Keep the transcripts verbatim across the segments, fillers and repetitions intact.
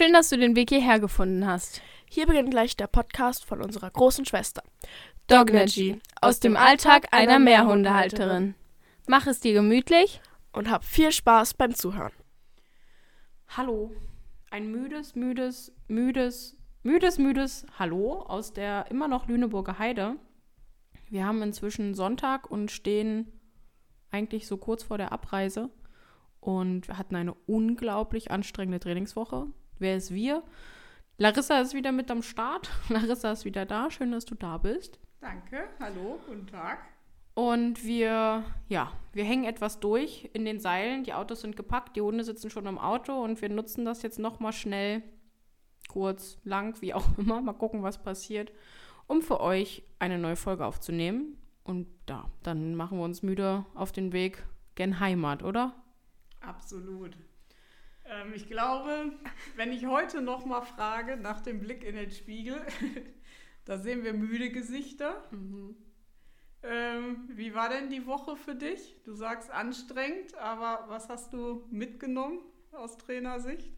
Schön, dass du den Weg hierher gefunden hast. Hier beginnt gleich der Podcast von unserer großen Schwester. Dognergy, aus dem Alltag einer Mehrhundehalterin. Mach es dir gemütlich und hab viel Spaß beim Zuhören. Hallo, ein müdes, müdes, müdes, müdes, müdes Hallo aus der immer noch Lüneburger Heide. Wir haben inzwischen Sonntag und stehen eigentlich so kurz vor der Abreise und wir hatten eine unglaublich anstrengende Trainingswoche. Wer ist wir? Larissa ist wieder mit am Start. Larissa ist wieder da. Schön, dass du da bist. Danke. Hallo. Guten Tag. Und wir, ja, wir hängen etwas durch in den Seilen. Die Autos sind gepackt, die Hunde sitzen schon im Auto und wir nutzen das jetzt nochmal schnell, kurz, lang, wie auch immer. Mal gucken, was passiert, um für euch eine neue Folge aufzunehmen. Und ja, dann machen wir uns müde auf den Weg gen Heimat, oder? Absolut. Ähm, ich glaube, wenn ich heute nochmal frage, nach dem Blick in den Spiegel, da sehen wir müde Gesichter. Mhm. Ähm, wie war denn die Woche für dich? Du sagst anstrengend, aber was hast du mitgenommen aus Trainersicht?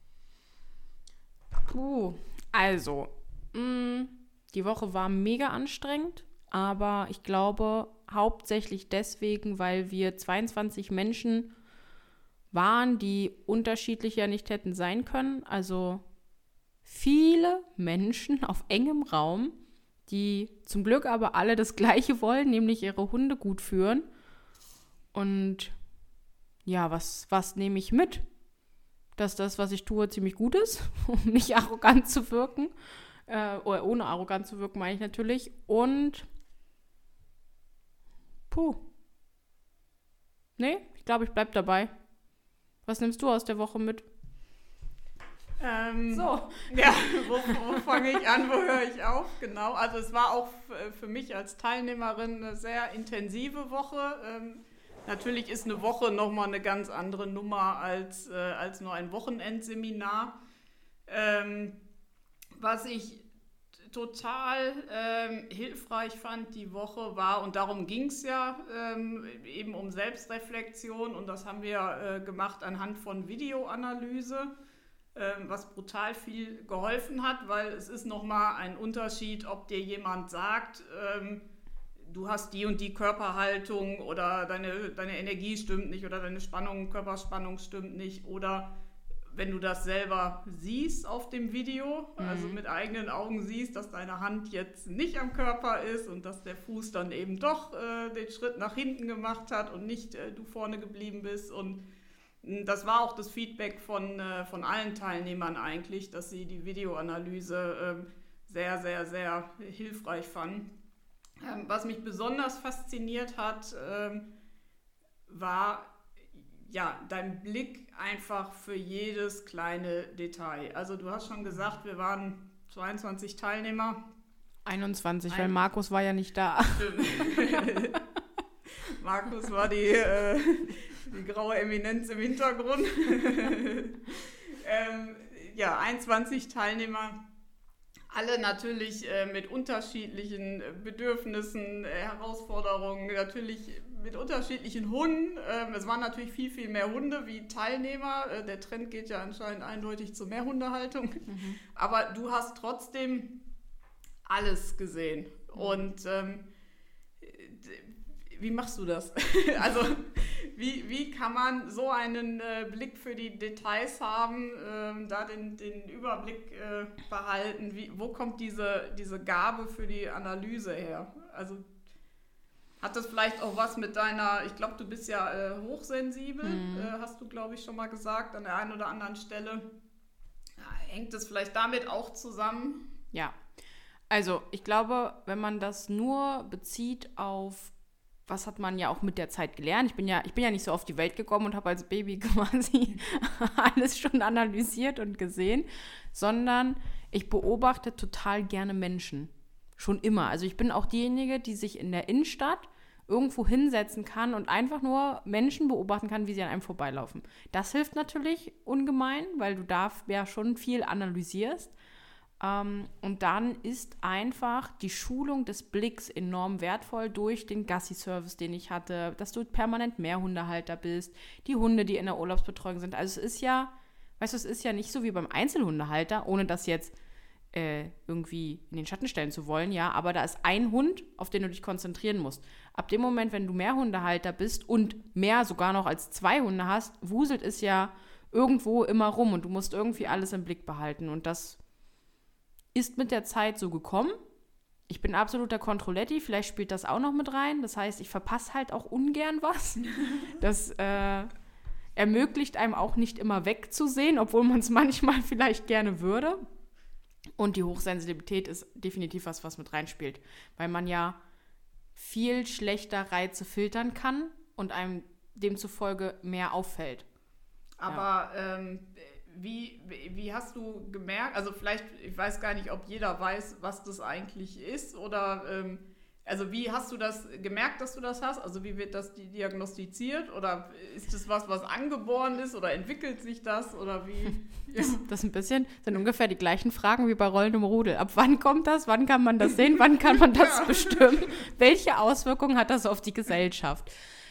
Puh, also, mh, die Woche war mega anstrengend, aber ich glaube hauptsächlich deswegen, weil wir zweiundzwanzig Menschen waren, die unterschiedlicher nicht hätten sein können. Also viele Menschen auf engem Raum, die zum Glück aber alle das Gleiche wollen, nämlich ihre Hunde gut führen. Und ja, was, was nehme ich mit? Dass das, was ich tue, ziemlich gut ist, um nicht arrogant zu wirken. Äh, oder ohne arrogant zu wirken, meine ich natürlich. Und puh. Nee, ich glaube, ich bleib dabei. Was nimmst du aus der Woche mit? Ähm, so. Ja, wo, wo fange ich an, wo höre ich auf? Genau, also es war auch f- für mich als Teilnehmerin eine sehr intensive Woche. Ähm, natürlich ist eine Woche nochmal eine ganz andere Nummer als, äh, als nur ein Wochenendseminar. Ähm, was ich total ähm, hilfreich fand die Woche war, und darum ging es ja, ähm, eben um Selbstreflexion, und das haben wir äh, gemacht anhand von Videoanalyse, ähm, was brutal viel geholfen hat, weil es ist nochmal ein Unterschied, ob dir jemand sagt, ähm, du hast die und die Körperhaltung oder deine, deine Energie stimmt nicht oder deine Spannung, Körperspannung stimmt nicht, oder wenn du das selber siehst auf dem Video, mhm. also mit eigenen Augen siehst, dass deine Hand jetzt nicht am Körper ist und dass der Fuß dann eben doch äh, den Schritt nach hinten gemacht hat und nicht äh, du vorne geblieben bist. Und mh, das war auch das Feedback von, äh, von allen Teilnehmern eigentlich, dass sie die Videoanalyse äh, sehr, sehr, sehr hilfreich fanden. Ähm, was mich besonders fasziniert hat, ähm, war ja, dein Blick einfach für jedes kleine Detail. Also du hast schon gesagt, wir waren zweiundzwanzig Teilnehmer. einundzwanzig, Ein- weil Markus war ja nicht da. Stimmt. Markus war die, äh, die graue Eminenz im Hintergrund. ähm, ja, einundzwanzig Teilnehmer. Alle natürlich äh, mit unterschiedlichen Bedürfnissen, äh, Herausforderungen, natürlich mit unterschiedlichen Hunden. Ähm, es waren natürlich viel, viel mehr Hunde wie Teilnehmer. Äh, der Trend geht ja anscheinend eindeutig zur Mehrhundehaltung. Mhm. Aber du hast trotzdem alles gesehen. Mhm. Und ähm, wie machst du das? Also wie, wie kann man so einen äh, Blick für die Details haben, ähm, da den, den Überblick äh, behalten? Wie, wo kommt diese, diese Gabe für die Analyse her? Also hat das vielleicht auch was mit deiner, ich glaube, du bist ja äh, hochsensibel, mhm. äh, hast du, glaube ich, schon mal gesagt, an der einen oder anderen Stelle. Ja, hängt das vielleicht damit auch zusammen? Ja, also ich glaube, wenn man das nur bezieht auf, was hat man ja auch mit der Zeit gelernt? Ich bin ja, ich bin ja nicht so auf die Welt gekommen und habe als Baby quasi alles schon analysiert und gesehen, sondern ich beobachte total gerne Menschen. Schon immer. Also ich bin auch diejenige, die sich in der Innenstadt irgendwo hinsetzen kann und einfach nur Menschen beobachten kann, wie sie an einem vorbeilaufen. Das hilft natürlich ungemein, weil du da ja schon viel analysierst. Ähm, und dann ist einfach die Schulung des Blicks enorm wertvoll durch den Gassi-Service, den ich hatte, dass du permanent Mehrhundehalter bist, die Hunde, die in der Urlaubsbetreuung sind. Also es ist ja weißt du, es ist ja nicht so wie beim Einzelhundehalter, ohne das jetzt äh, irgendwie in den Schatten stellen zu wollen, ja, aber da ist ein Hund, auf den du dich konzentrieren musst. Ab dem Moment, wenn du Mehrhundehalter bist und mehr sogar noch als zwei Hunde hast, wuselt es ja irgendwo immer rum und du musst irgendwie alles im Blick behalten. Und das ist mit der Zeit so gekommen. Ich bin absoluter Kontrolletti, vielleicht spielt das auch noch mit rein. Das heißt, ich verpasse halt auch ungern was. Das äh, ermöglicht einem auch nicht immer wegzusehen, obwohl man es manchmal vielleicht gerne würde. Und die Hochsensibilität ist definitiv was, was mit reinspielt. Weil man ja viel schlechter Reize filtern kann und einem demzufolge mehr auffällt. Aber ja. ähm, wie, wie hast du gemerkt, also vielleicht, ich weiß gar nicht, ob jeder weiß, was das eigentlich ist oder ähm, also wie hast du das gemerkt, dass du das hast? Also wie wird das diagnostiziert oder ist das was, was angeboren ist oder entwickelt sich das oder wie? Das, das ein bisschen, sind ungefähr die gleichen Fragen wie bei Rollen im Rudel. Ab wann kommt das? Wann kann man das sehen? Wann kann man das ja. bestimmen? Welche Auswirkungen hat das auf die Gesellschaft?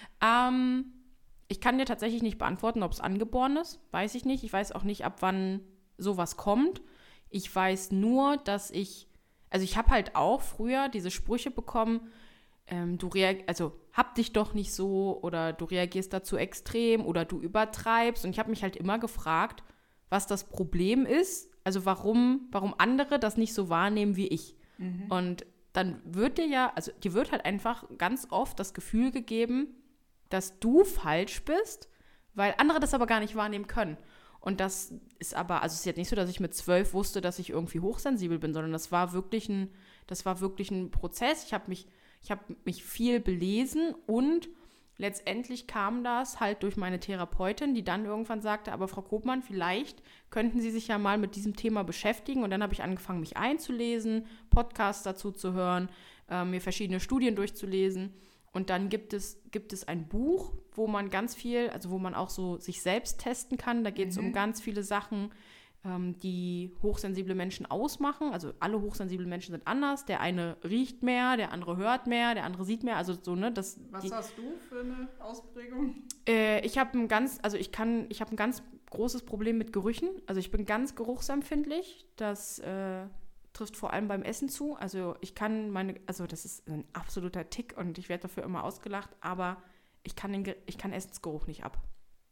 Ähm, ich kann dir tatsächlich nicht beantworten, ob es angeboren ist. Weiß ich nicht. Ich weiß auch nicht, ab wann sowas kommt. Ich weiß nur, dass ich Also ich habe halt auch früher diese Sprüche bekommen, ähm, du reag- also hab dich doch nicht so oder du reagierst dazu extrem oder du übertreibst. Und ich habe mich halt immer gefragt, was das Problem ist, also warum, warum andere das nicht so wahrnehmen wie ich. Mhm. Und dann wird dir ja, also dir wird halt einfach ganz oft das Gefühl gegeben, dass du falsch bist, weil andere das aber gar nicht wahrnehmen können. Und das ist aber, also es ist jetzt nicht so, dass ich mit zwölf wusste, dass ich irgendwie hochsensibel bin, sondern das war wirklich ein, das war wirklich ein Prozess. Ich habe mich, ich habe mich viel belesen und letztendlich kam das halt durch meine Therapeutin, die dann irgendwann sagte, aber Frau Kopmann, vielleicht könnten Sie sich ja mal mit diesem Thema beschäftigen. Und dann habe ich angefangen, mich einzulesen, Podcasts dazu zu hören, äh, mir verschiedene Studien durchzulesen. Und dann gibt es, gibt es ein Buch, wo man ganz viel, also wo man auch so sich selbst testen kann. Da geht es mhm. um ganz viele Sachen, ähm, die hochsensible Menschen ausmachen. Also alle hochsensiblen Menschen sind anders. Der eine riecht mehr, der andere hört mehr, der andere sieht mehr. Also so, ne, das. Was die, hast du für eine Ausprägung? Äh, ich habe ein ganz, also ich kann, ich habe ein ganz großes Problem mit Gerüchen. Also ich bin ganz geruchsempfindlich. Das äh, trifft vor allem beim Essen zu. Also ich kann meine, also das ist ein absoluter Tick und ich werde dafür immer ausgelacht, aber ich kann, den, ich kann Essensgeruch nicht ab.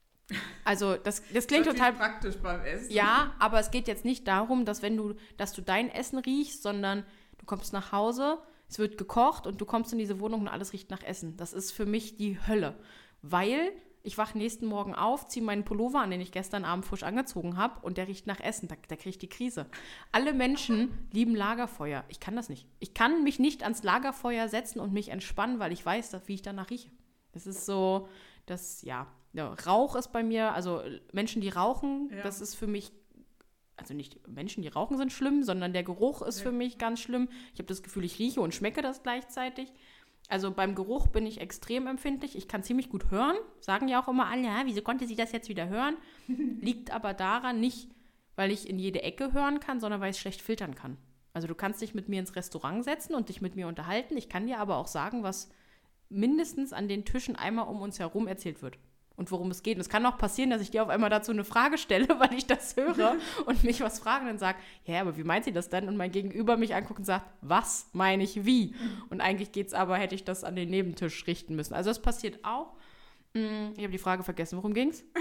Also das, das klingt das total praktisch beim Essen. Ja, aber es geht jetzt nicht darum, dass wenn du, dass du dein Essen riechst, sondern du kommst nach Hause, es wird gekocht und du kommst in diese Wohnung und alles riecht nach Essen. Das ist für mich die Hölle, weil ich wache nächsten Morgen auf, ziehe meinen Pullover an, den ich gestern Abend frisch angezogen habe und der riecht nach Essen. Da, da kriege ich die Krise. Alle Menschen lieben Lagerfeuer. Ich kann das nicht. Ich kann mich nicht ans Lagerfeuer setzen und mich entspannen, weil ich weiß, dass, wie ich danach rieche. Das ist so, das, ja, ja, Rauch ist bei mir, also Menschen, die rauchen, ja. das ist für mich, also nicht Menschen, die rauchen, sind schlimm, sondern der Geruch ist ja. für mich ganz schlimm. Ich habe das Gefühl, ich rieche und schmecke das gleichzeitig. Also beim Geruch bin ich extrem empfindlich. Ich kann ziemlich gut hören. Sagen ja auch immer alle, ja, wieso konnte sie das jetzt wieder hören? Liegt aber daran nicht, weil ich in jede Ecke hören kann, sondern weil ich schlecht filtern kann. Also du kannst dich mit mir ins Restaurant setzen und dich mit mir unterhalten. Ich kann dir aber auch sagen, was mindestens an den Tischen einmal um uns herum erzählt wird und worum es geht. Und es kann auch passieren, dass ich dir auf einmal dazu eine Frage stelle, weil ich das höre und mich was fragen und dann sage, ja, aber wie meint sie das denn? Und mein Gegenüber mich anguckt und sagt, was meine ich wie? Und eigentlich geht es aber, hätte ich das an den Nebentisch richten müssen. Also das passiert auch. Ich habe die Frage vergessen, worum ging es?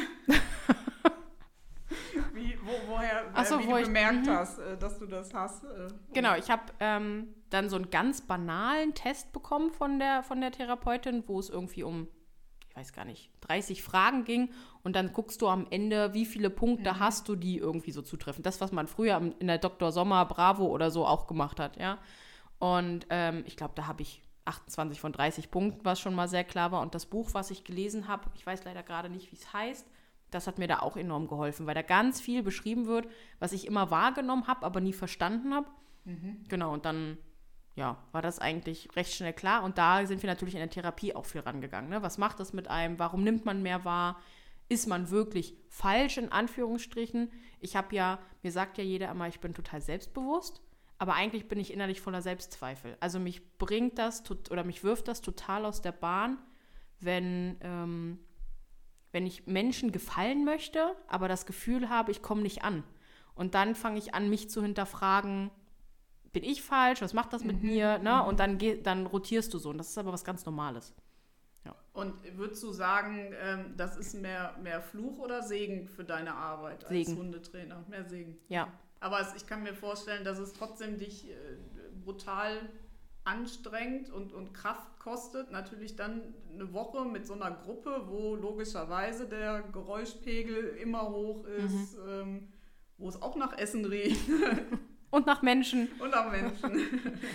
Wie, wo, woher, Ach so, wie wo du ich, gemerkt m- hast, dass du das hast. Äh, genau, ich habe ähm, dann so einen ganz banalen Test bekommen von der, von der Therapeutin, wo es irgendwie um, ich weiß gar nicht, dreißig Fragen ging und dann guckst du am Ende, wie viele Punkte mhm. hast du, die irgendwie so zutreffen. Das, was man früher in der Doktor Sommer Bravo oder so auch gemacht hat, ja. Und ähm, ich glaube, da habe ich achtundzwanzig von dreißig Punkten, was schon mal sehr klar war. Und das Buch, was ich gelesen habe, ich weiß leider gerade nicht, wie es heißt, das hat mir da auch enorm geholfen, weil da ganz viel beschrieben wird, was ich immer wahrgenommen habe, aber nie verstanden habe. Mhm. Genau, und dann ja, war das eigentlich recht schnell klar. Und da sind wir natürlich in der Therapie auch viel rangegangen. Ne? Was macht das mit einem? Warum nimmt man mehr wahr? Ist man wirklich falsch, in Anführungsstrichen? Ich habe ja, mir sagt ja jeder immer, ich bin total selbstbewusst, aber eigentlich bin ich innerlich voller Selbstzweifel. Also mich bringt das, oder mich wirft das total aus der Bahn, wenn, ähm, wenn ich Menschen gefallen möchte, aber das Gefühl habe, ich komme nicht an. Und dann fange ich an, mich zu hinterfragen, bin ich falsch, was macht das mit mhm. mir? Ne? Und dann, geh, dann rotierst du so. Und das ist aber was ganz Normales. Ja. Und würdest du sagen, ähm, das ist mehr, mehr Fluch oder Segen für deine Arbeit Segen. als Hundetrainer? Mehr Segen. Ja. Aber es, ich kann mir vorstellen, dass es trotzdem dich äh, brutal anstrengt und, und Kraft kostet. Natürlich dann eine Woche mit so einer Gruppe, wo logischerweise der Geräuschpegel immer hoch ist, mhm. ähm, wo es auch nach Essen riecht. Und nach Menschen. Und nach Menschen.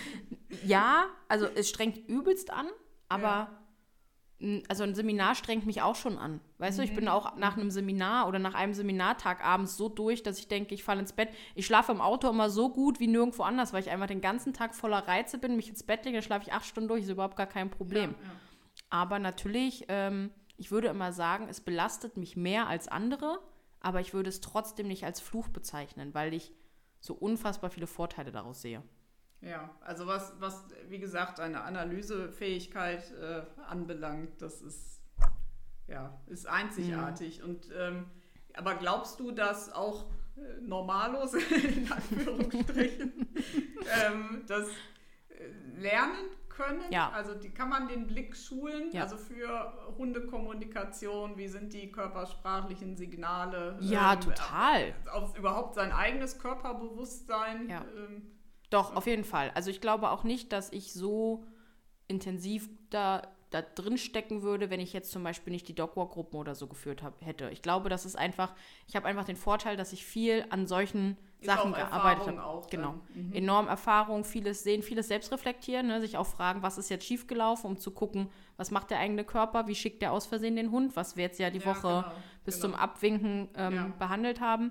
Ja, also es strengt übelst an, aber ja. also ein Seminar strengt mich auch schon an. Weißt mhm. du, ich bin auch nach einem Seminar oder nach einem Seminartag abends so durch, dass ich denke, ich falle ins Bett. Ich schlafe im Auto immer so gut wie nirgendwo anders, weil ich einfach den ganzen Tag voller Reize bin, mich ins Bett lege, dann schlafe ich acht Stunden durch, ist überhaupt gar kein Problem. Ja, ja. Aber natürlich, ähm, ich würde immer sagen, es belastet mich mehr als andere, aber ich würde es trotzdem nicht als Fluch bezeichnen, weil ich so unfassbar viele Vorteile daraus sehe. Ja, also was, was wie gesagt, eine Analysefähigkeit äh, anbelangt, das ist, ja, ist einzigartig. Mhm. Und, ähm, aber glaubst du, dass auch äh, Normalos, in Anführungsstrichen, ähm, das äh, lernen können? Ja. Also die, kann man den Blick schulen? Ja. Also für Hundekommunikation, wie sind die körpersprachlichen Signale? Ja, ähm, total. Auf, auf überhaupt sein eigenes Körperbewusstsein? Ja. Ähm, Doch, auf jeden Fall. Also ich glaube auch nicht, dass ich so intensiv da, da drin stecken würde, wenn ich jetzt zum Beispiel nicht die Dogwalk-Gruppen oder so geführt hab, hätte. Ich glaube, das ist einfach, ich habe einfach den Vorteil, dass ich viel an solchen ist Sachen auch gearbeitet Erfahrung habe. Auch genau. Mhm. Enorm Erfahrung, vieles sehen, vieles selbst reflektieren, ne? Sich auch fragen, was ist jetzt schiefgelaufen, um zu gucken, was macht der eigene Körper, wie schickt der aus Versehen den Hund, was wir jetzt ja die Ja, Woche genau, bis genau. zum Abwinken ähm, Ja. behandelt haben.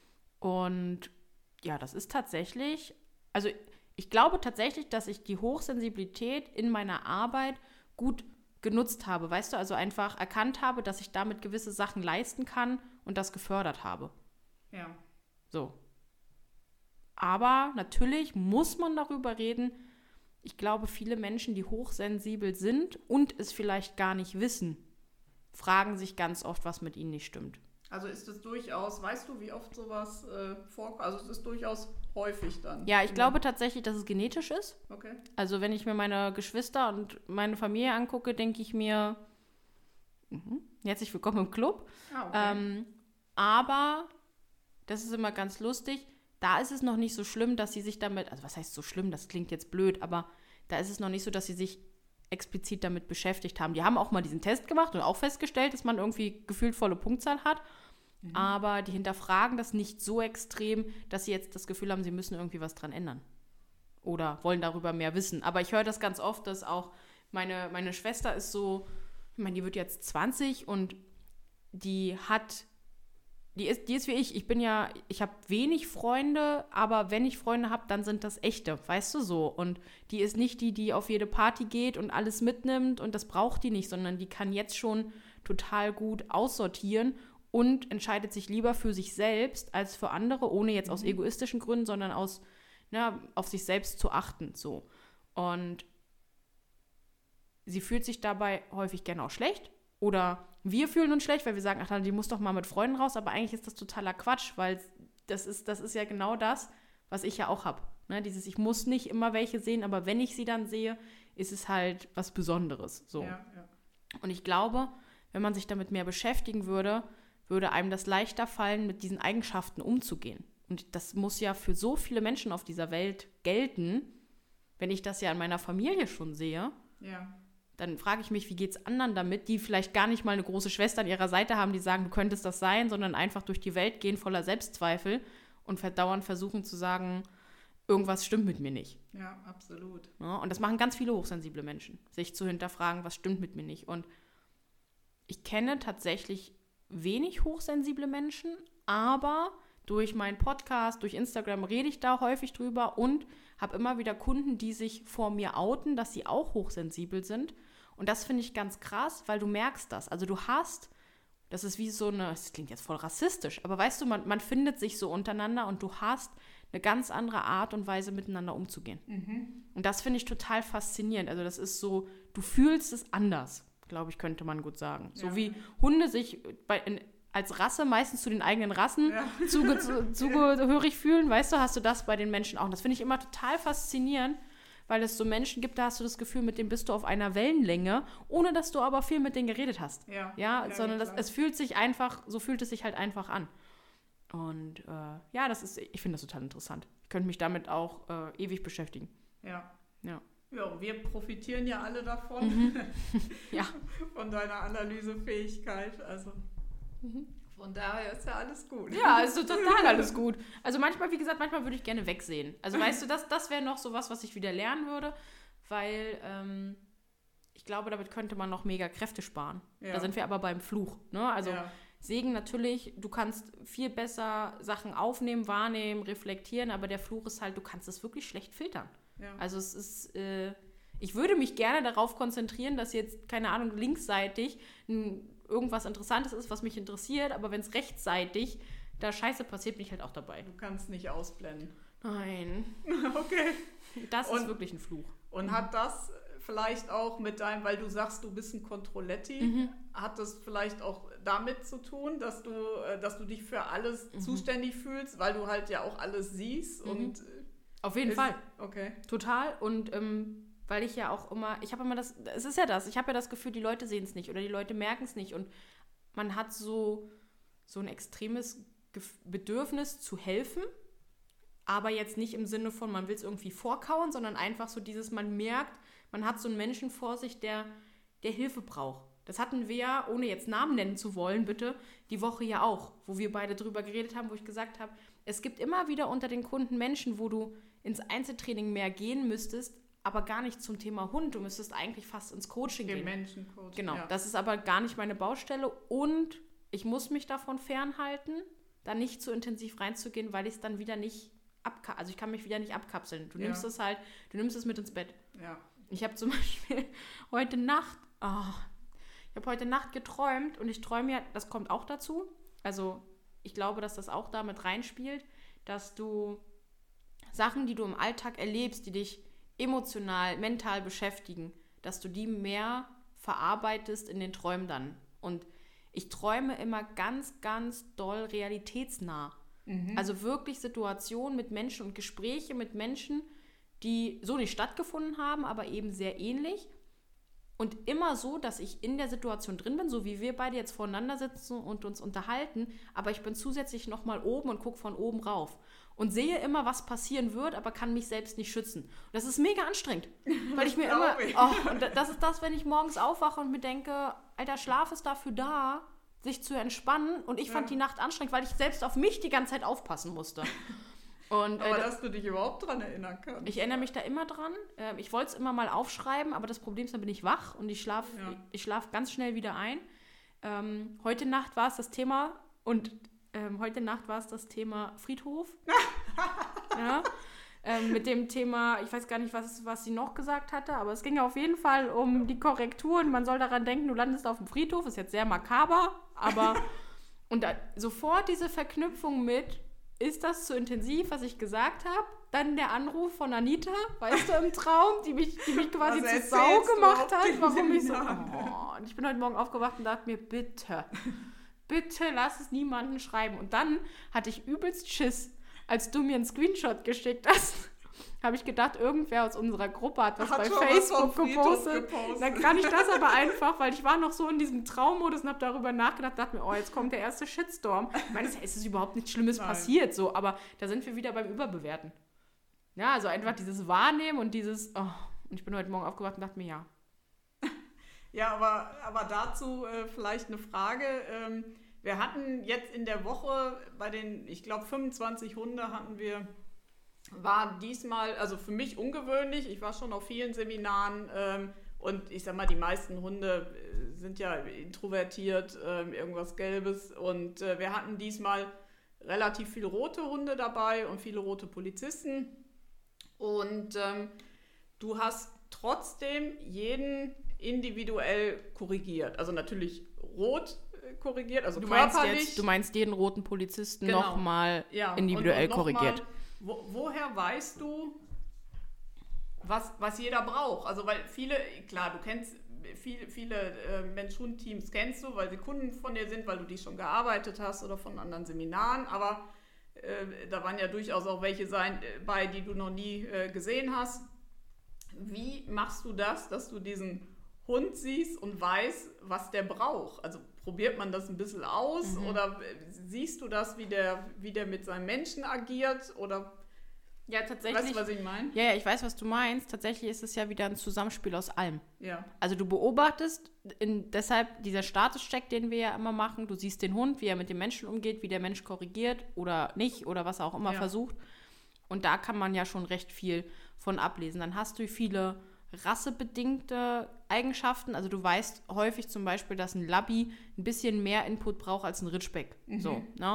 Und ja, das ist tatsächlich, also ich glaube tatsächlich, dass ich die Hochsensibilität in meiner Arbeit gut genutzt habe, weißt du, also einfach erkannt habe, dass ich damit gewisse Sachen leisten kann und das gefördert habe. Ja. So. Aber natürlich muss man darüber reden. Ich glaube, viele Menschen, die hochsensibel sind und es vielleicht gar nicht wissen, fragen sich ganz oft, was mit ihnen nicht stimmt. Also ist es durchaus, weißt du, wie oft sowas äh, vorkommt? Also es ist durchaus häufig dann. Ja, ich glaube tatsächlich, dass es genetisch ist. Okay. Also wenn ich mir meine Geschwister und meine Familie angucke, denke ich mir, mh, herzlich willkommen im Club. Ah, okay. Ähm, aber, das ist immer ganz lustig, da ist es noch nicht so schlimm, dass sie sich damit, also was heißt so schlimm, das klingt jetzt blöd, aber da ist es noch nicht so, dass sie sich explizit damit beschäftigt haben. Die haben auch mal diesen Test gemacht und auch festgestellt, dass man irgendwie gefühlt volle Punktzahl hat, mhm. aber die hinterfragen das nicht so extrem, dass sie jetzt das Gefühl haben, sie müssen irgendwie was dran ändern oder wollen darüber mehr wissen. Aber ich höre das ganz oft, dass auch meine, meine Schwester ist so, ich meine, die wird jetzt zwanzig und die hat Die ist, die ist wie ich. Ich bin ja, ich habe wenig Freunde, aber wenn ich Freunde habe, dann sind das echte, weißt du so. Und die ist nicht die, die auf jede Party geht und alles mitnimmt und das braucht die nicht, sondern die kann jetzt schon total gut aussortieren und entscheidet sich lieber für sich selbst als für andere, ohne jetzt aus egoistischen Gründen, sondern aus, na, auf sich selbst zu achten, so. Und sie fühlt sich dabei häufig gerne auch schlecht oder wir fühlen uns schlecht, weil wir sagen, ach, die muss doch mal mit Freunden raus, aber eigentlich ist das totaler Quatsch, weil das ist, das ist ja genau das, was ich ja auch habe. Ne? Dieses, ich muss nicht immer welche sehen, aber wenn ich sie dann sehe, ist es halt was Besonderes. So. Ja, ja. Und ich glaube, wenn man sich damit mehr beschäftigen würde, würde einem das leichter fallen, mit diesen Eigenschaften umzugehen. Und das muss ja für so viele Menschen auf dieser Welt gelten, wenn ich das ja in meiner Familie schon sehe. Ja. Dann frage ich mich, wie geht es anderen damit, die vielleicht gar nicht mal eine große Schwester an ihrer Seite haben, die sagen, du könntest das sein, sondern einfach durch die Welt gehen voller Selbstzweifel und dauernd versuchen zu sagen, irgendwas stimmt mit mir nicht. Ja, absolut. Ja, und das machen ganz viele hochsensible Menschen, sich zu hinterfragen, was stimmt mit mir nicht. Und ich kenne tatsächlich wenig hochsensible Menschen, aber durch meinen Podcast, durch Instagram rede ich da häufig drüber und habe immer wieder Kunden, die sich vor mir outen, dass sie auch hochsensibel sind. Und das finde ich ganz krass, weil du merkst das. Also du hast, das ist wie so eine, das klingt jetzt voll rassistisch, aber weißt du, man, man findet sich so untereinander und du hast eine ganz andere Art und Weise, miteinander umzugehen. Mhm. Und das finde ich total faszinierend. Also das ist so, du fühlst es anders, glaube ich, könnte man gut sagen. So Ja. wie Hunde sich bei, in, als Rasse meistens zu den eigenen Rassen Ja. zuge, zu, zugehörig fühlen, weißt du, hast du das bei den Menschen auch. Das finde ich immer total faszinierend, weil es so Menschen gibt, da hast du das Gefühl, mit denen bist du auf einer Wellenlänge, ohne dass du aber viel mit denen geredet hast. Ja, Ja, ja, sondern das, klar. es fühlt sich einfach, so fühlt es sich halt einfach an. Und äh, ja, das ist, ich finde das total interessant. Ich könnte mich damit auch äh, ewig beschäftigen. Ja. Ja. Ja, und wir profitieren ja alle davon, Ja. von deiner Analysefähigkeit. Also von daher ist ja alles gut. Ja, also total alles gut. Also manchmal, wie gesagt, manchmal würde ich gerne wegsehen. Also weißt du, das, das wäre noch so was, was ich wieder lernen würde, weil ähm, ich glaube, damit könnte man noch mega Kräfte sparen. Ja. Da sind wir aber beim Fluch. Ne? Also Ja. Segen natürlich, du kannst viel besser Sachen aufnehmen, wahrnehmen, reflektieren, aber der Fluch ist halt, du kannst es wirklich schlecht filtern. Ja. Also es ist, äh, ich würde mich gerne darauf konzentrieren, dass jetzt, keine Ahnung, linksseitig ein, irgendwas Interessantes ist, was mich interessiert, aber wenn es rechtsseitig da Scheiße passiert, bin ich halt auch dabei. Du kannst nicht ausblenden. Nein, Okay. das Und- ist wirklich ein Fluch. Und hat das vielleicht auch mit deinem, weil du sagst, du bist ein Kontrolletti, Mhm. hat das vielleicht auch damit zu tun, dass du, äh, dass du dich für alles Mhm. zuständig fühlst, weil du halt ja auch alles siehst Mhm. und äh, Auf jeden ist- Fall. Okay. Total. Und ähm, weil ich ja auch immer, ich habe immer das, es ist ja das, ich habe ja das Gefühl, die Leute sehen es nicht oder die Leute merken es nicht. Und man hat so, so ein extremes Gef- Bedürfnis zu helfen, aber jetzt nicht im Sinne von, man will es irgendwie vorkauen, sondern einfach so dieses, man merkt, man hat so einen Menschen vor sich, der, der Hilfe braucht. Das hatten wir ja, ohne jetzt Namen nennen zu wollen, bitte, die Woche ja auch, wo wir beide drüber geredet haben, wo ich gesagt habe, es gibt immer wieder unter den Kunden Menschen, wo du ins Einzeltraining mehr gehen müsstest, aber gar nicht zum Thema Hund. Du müsstest eigentlich fast ins Coaching Den gehen. Menschencoach. Genau, Ja. das ist aber gar nicht meine Baustelle und ich muss mich davon fernhalten, da nicht zu intensiv reinzugehen, weil ich es dann wieder nicht abka- also ich kann mich wieder nicht abkapseln. Du Ja. nimmst es halt, du nimmst es mit ins Bett. Ja. Ich habe zum Beispiel heute Nacht, oh, ich habe heute Nacht geträumt und ich träume ja, das kommt auch dazu, also ich glaube, dass das auch damit reinspielt, dass du Sachen, die du im Alltag erlebst, die dich emotional, mental beschäftigen, dass du die mehr verarbeitest in den Träumen dann. Und ich träume immer ganz, ganz doll realitätsnah. Also wirklich Situationen mit Menschen und Gespräche mit Menschen, die so nicht stattgefunden haben, aber eben sehr ähnlich. Und immer so, dass ich in der Situation drin bin, so wie wir beide jetzt voreinander sitzen und uns unterhalten, aber ich bin zusätzlich nochmal oben und gucke von oben rauf. Und sehe immer, was passieren wird, aber kann mich selbst nicht schützen. Und das ist mega anstrengend, weil ich mir immer, glaub ich. oh, und das ist das, wenn ich morgens aufwache und mir denke, Alter, Schlaf ist dafür da, sich zu entspannen. Und ich fand Ja. die Nacht anstrengend, weil ich selbst auf mich die ganze Zeit aufpassen musste. Und, Aber äh, dass du dich überhaupt dran erinnern kannst. ich erinnere mich da immer dran. Ähm, Ich wollte es immer mal aufschreiben, aber das Problem ist, dann bin ich wach und ich schlafe Ja. ich schlaf ganz schnell wieder ein. Ähm, heute Nacht war es das Thema und ähm, heute Nacht war es das Thema Friedhof. ja. Ähm, mit dem Thema, ich weiß gar nicht, was, was sie noch gesagt hatte, aber es ging auf jeden Fall um die Korrekturen. Man soll daran denken, du landest auf dem Friedhof, ist jetzt sehr makaber, aber und da, sofort diese Verknüpfung mit, ist das zu intensiv, was ich gesagt habe? Dann der Anruf von Anita, weißt du, im Traum, die mich, die mich quasi Was zu Sau erzählst du gemacht auf hat, dem warum ich so, Seminar? oh, und ich bin heute Morgen aufgewacht und dachte mir, bitte, bitte lass es niemanden schreiben. Und dann hatte ich übelst Schiss, als du mir einen Screenshot geschickt hast. Habe ich gedacht, irgendwer aus unserer Gruppe hat was Hat bei schon was Facebook vom Friedhof gepostet. gepostet. Dann kann ich das aber einfach, weil ich war noch so in diesem Traummodus und habe darüber nachgedacht, dachte mir, oh, jetzt kommt der erste Shitstorm. Ich meine, es ist überhaupt nichts Schlimmes Nein. passiert, so, aber da sind wir wieder beim Überbewerten. Ja, also einfach dieses Wahrnehmen und dieses, oh, und ich bin heute Morgen aufgewacht und dachte mir, ja. Ja, aber, aber dazu äh, vielleicht eine Frage. Ähm, wir hatten jetzt in der Woche bei den, ich glaube, fünfundzwanzig Hunde hatten wir, war diesmal, also für mich ungewöhnlich. Ich war schon auf vielen Seminaren ähm, und ich sag mal, die meisten Hunde äh, sind ja introvertiert, ähm, irgendwas Gelbes. Und äh, wir hatten diesmal relativ viele rote Hunde dabei und viele rote Polizisten. Und ähm, du hast trotzdem jeden individuell korrigiert. Also natürlich rot äh, korrigiert, also Du meinst, körperlich. jetzt, du meinst jeden roten Polizisten Genau. nochmal Ja, individuell und- und noch korrigiert. Mal, wo, woher weißt du, was, was jeder braucht? Also weil viele, klar, du kennst, viele, viele äh, Mensch-Hund-Teams kennst du, weil sie Kunden von dir sind, weil du die schon gearbeitet hast oder von anderen Seminaren, aber äh, da waren ja durchaus auch welche sein, äh, bei, die du noch nie äh, gesehen hast. Wie machst du das, dass du diesen Hund siehst und weißt, was der braucht? Also probiert man das ein bisschen aus mhm. oder siehst du das, wie der, wie der mit seinem Menschen agiert oder... Ja, tatsächlich. Weißt du, was ich meine? Ja, ja, ich weiß, was du meinst. Tatsächlich ist es ja wieder ein Zusammenspiel aus allem. Ja. Also du beobachtest, in, deshalb dieser Statuscheck, den wir ja immer machen, du siehst den Hund, wie er mit dem Menschen umgeht, wie der Mensch korrigiert oder nicht oder was er auch immer ja. versucht. Und da kann man ja schon recht viel von ablesen. Dann hast du viele rassebedingte Eigenschaften. Also du weißt häufig zum Beispiel, dass ein Labby ein bisschen mehr Input braucht als ein Ridgeback. Mhm. So, ne?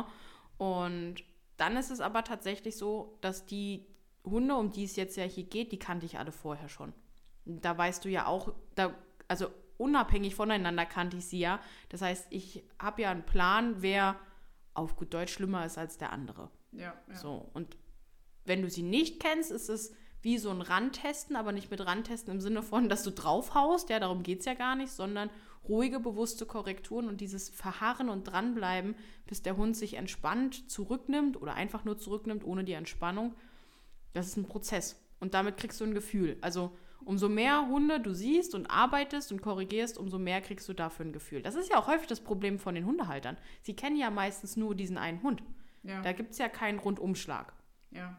Und dann ist es aber tatsächlich so, dass die Hunde, um die es jetzt ja hier geht, die kannte ich alle vorher schon. Da weißt du ja auch, da, also unabhängig voneinander kannte ich sie ja. Das heißt, ich habe ja einen Plan, wer auf gut Deutsch schlimmer ist als der andere. Ja, ja. So, und wenn du sie nicht kennst, ist es wie so ein Randtesten, aber nicht mit Randtesten im Sinne von, dass du draufhaust, ja, darum geht es ja gar nicht, sondern ruhige, bewusste Korrekturen und dieses Verharren und Dranbleiben, bis der Hund sich entspannt zurücknimmt oder einfach nur zurücknimmt, ohne die Entspannung. Das ist ein Prozess und damit kriegst du ein Gefühl. Also umso mehr Hunde du siehst und arbeitest und korrigierst, umso mehr kriegst du dafür ein Gefühl. Das ist ja auch häufig das Problem von den Hundehaltern. Sie kennen ja meistens nur diesen einen Hund. Ja. Da gibt es ja keinen Rundumschlag. Ja.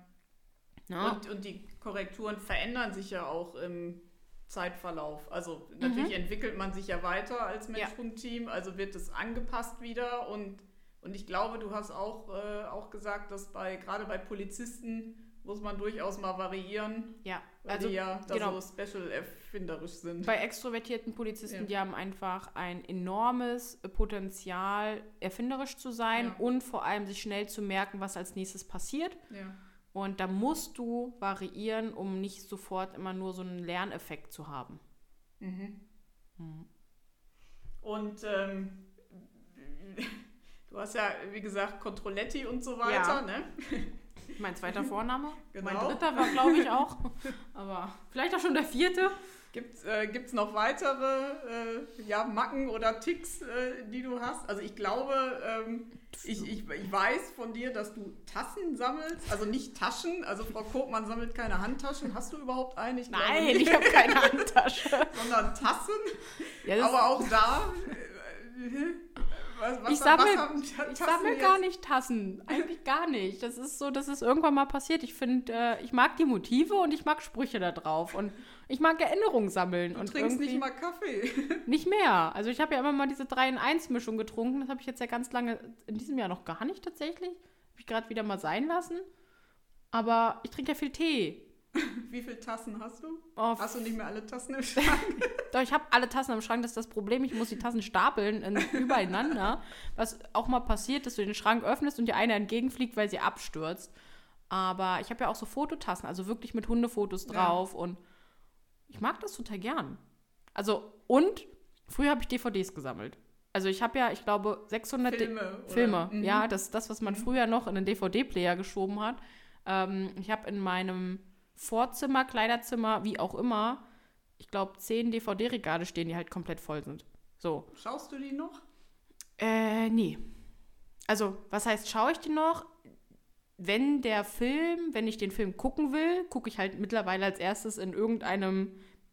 Ja. Und, und die Korrekturen verändern sich ja auch im Zeitverlauf. Also natürlich mhm. entwickelt man sich ja weiter als Mensch-Hund-Team, also wird es angepasst wieder und, und ich glaube, du hast auch, äh, auch gesagt, dass bei gerade bei Polizisten muss man durchaus mal variieren, ja, weil also, die ja da genau. so special erfinderisch sind. Bei extrovertierten Polizisten, ja. die haben einfach ein enormes Potenzial, erfinderisch zu sein ja. und vor allem sich schnell zu merken, was als nächstes passiert. Ja. Und da musst du variieren, um nicht sofort immer nur so einen Lerneffekt zu haben. Mhm. Mhm. Und ähm, du hast ja, wie gesagt, Controletti und so weiter, ja. ne? Mein zweiter Vorname. Genau. Mein dritter war, glaube ich, auch. Aber vielleicht auch schon der vierte. Gibt es äh, noch weitere äh, ja, Macken oder Ticks, äh, die du hast? Also ich glaube, ähm, ich, ich, ich weiß von dir, dass du Tassen sammelst, also nicht Taschen. Also Frau Kopmann sammelt keine Handtaschen. Hast du überhaupt eine? Ich Nein, ich habe keine Handtasche. Sondern Tassen. Ja, aber auch da... Äh, was, was, ich sammle, was ich sammle gar nicht Tassen. Eigentlich gar nicht. Das ist so, das ist irgendwann mal passiert. Ich finde, äh, ich mag die Motive und ich mag Sprüche da drauf. Und ich mag Erinnerungen sammeln. Du und trinkst nicht mal Kaffee. Nicht mehr. Also ich habe ja immer mal diese drei in eins Mischung getrunken. Das habe ich jetzt ja ganz lange, in diesem Jahr noch gar nicht tatsächlich. Habe ich gerade wieder mal sein lassen. Aber ich trinke ja viel Tee. Wie viele Tassen hast du? Oh, hast du nicht mehr alle Tassen im Schrank? Doch, ich habe alle Tassen im Schrank. Das ist das Problem. Ich muss die Tassen stapeln in, übereinander. Was auch mal passiert, dass du den Schrank öffnest und dir eine entgegenfliegt, weil sie abstürzt. Aber ich habe ja auch so Fototassen, also wirklich mit Hundefotos drauf. Ja. Und ich mag das total gern. Also, und früher habe ich D V Ds gesammelt. Also ich habe ja, ich glaube, sechshundert Filme. D- Filme. Mhm. Ja, das ist das, was man mhm. früher noch in den D V D-Player geschoben hat. Ähm, ich habe in meinem Vorzimmer, Kleiderzimmer, wie auch immer, ich glaube, zehn D V D-Regale stehen, die halt komplett voll sind. So. Schaust du die noch? Äh, nee. Also, was heißt, schaue ich die noch? Wenn der Film, wenn ich den Film gucken will, gucke ich halt mittlerweile als erstes in irgendeinem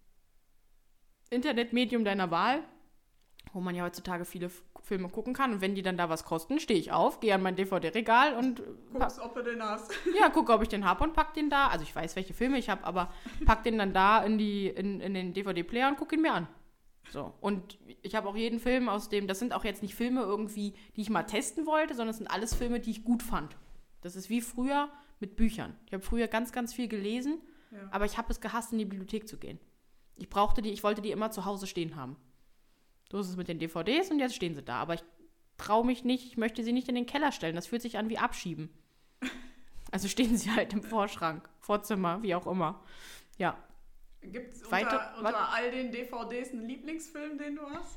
Internetmedium deiner Wahl, wo man ja heutzutage viele F- Filme gucken kann. Und wenn die dann da was kosten, stehe ich auf, gehe an mein D V D-Regal und guckst, ob du den hast. Ja, gucke, ob ich den habe und pack den da. Also ich weiß, welche Filme ich habe, aber pack den dann da in, die, in, in den D V D-Player und gucke ihn mir an. So. Und ich habe auch jeden Film aus dem, das sind auch jetzt nicht Filme irgendwie, die ich mal testen wollte, sondern es sind alles Filme, die ich gut fand. Das ist wie früher mit Büchern. Ich habe früher ganz, ganz viel gelesen, ja. aber ich habe es gehasst, in die Bibliothek zu gehen. Ich brauchte die, ich wollte die immer zu Hause stehen haben. So ist es mit den D V Ds und jetzt stehen sie da. Aber ich traue mich nicht, ich möchte sie nicht in den Keller stellen. Das fühlt sich an wie Abschieben. Also stehen sie halt im Vorschrank, Vorzimmer, wie auch immer. Ja. Gibt es unter, unter all den D V Ds einen Lieblingsfilm, den du hast?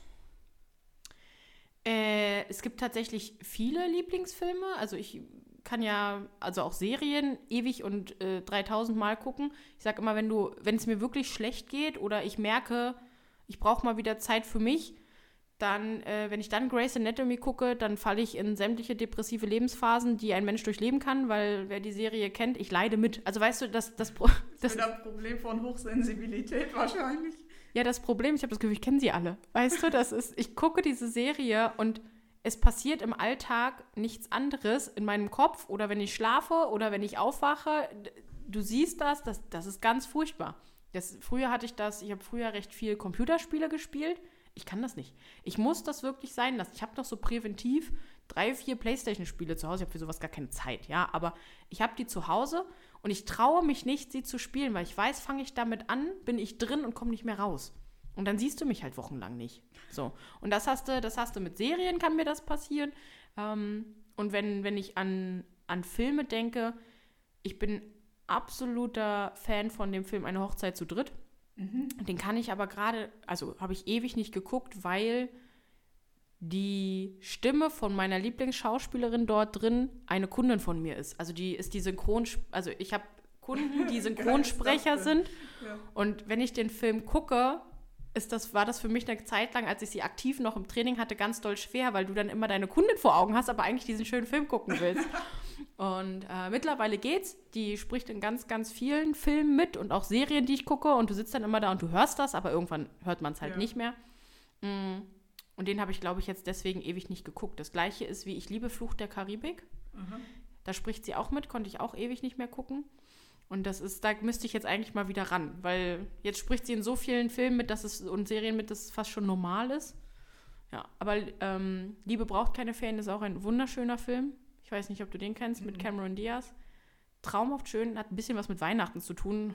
Äh, es gibt tatsächlich viele Lieblingsfilme. Also ich kann ja, also auch Serien, ewig und äh, dreitausend Mal gucken. Ich sage immer, wenn du, wenn es mir wirklich schlecht geht oder ich merke, ich brauche mal wieder Zeit für mich. Dann, äh, wenn ich dann Grey's Anatomy gucke, dann falle ich in sämtliche depressive Lebensphasen, die ein Mensch durchleben kann, weil wer die Serie kennt, ich leide mit. Also weißt du, das das, Pro- Das ist ein Problem von Hochsensibilität wahrscheinlich. Ja, das Problem, ich habe das Gefühl, ich kenne sie alle. Weißt du, das ist, ich gucke diese Serie und es passiert im Alltag nichts anderes in meinem Kopf oder wenn ich schlafe oder wenn ich aufwache. Du siehst das, das, das ist ganz furchtbar. Das, früher hatte ich das, ich habe früher recht viel Computerspiele gespielt. Ich kann das nicht. Ich muss das wirklich sein lassen. Ich habe noch so präventiv drei, vier Playstation-Spiele zu Hause. Ich habe für sowas gar keine Zeit, ja. Aber ich habe die zu Hause und ich traue mich nicht, sie zu spielen, weil ich weiß, fange ich damit an, bin ich drin und komme nicht mehr raus. Und dann siehst du mich halt wochenlang nicht. So. Und das hast du, das hast du mit Serien, kann mir das passieren. Ähm, und wenn, wenn ich an, an Filme denke, ich bin absoluter Fan von dem Film Eine Hochzeit zu dritt. Mhm. Den kann ich aber gerade, also habe ich ewig nicht geguckt, weil die Stimme von meiner Lieblingsschauspielerin dort drin eine Kundin von mir ist. Also die ist die Synchron, also ich habe Kunden, die Synchronsprecher sind. Ja. Und wenn ich den Film gucke, ist das, war das für mich eine Zeit lang, als ich sie aktiv noch im Training hatte, ganz doll schwer, weil du dann immer deine Kundin vor Augen hast, aber eigentlich diesen schönen Film gucken willst. Und äh, mittlerweile geht's. Die spricht in ganz, ganz vielen Filmen mit und auch Serien, die ich gucke. Und du sitzt dann immer da und du hörst das, aber irgendwann hört man es halt ja. nicht mehr. Mm. Und den habe ich, glaube ich, jetzt deswegen ewig nicht geguckt. Das Gleiche ist wie Ich liebe Fluch der Karibik. Mhm. Da spricht sie auch mit, konnte ich auch ewig nicht mehr gucken. Und das ist, da müsste ich jetzt eigentlich mal wieder ran, weil jetzt spricht sie in so vielen Filmen mit, dass es und Serien mit, dass es fast schon normal ist. Ja, aber ähm, Liebe braucht keine Ferien ist auch ein wunderschöner Film. Ich weiß nicht, ob du den kennst, mhm. mit Cameron Diaz. Traumhaft schön, hat ein bisschen was mit Weihnachten zu tun.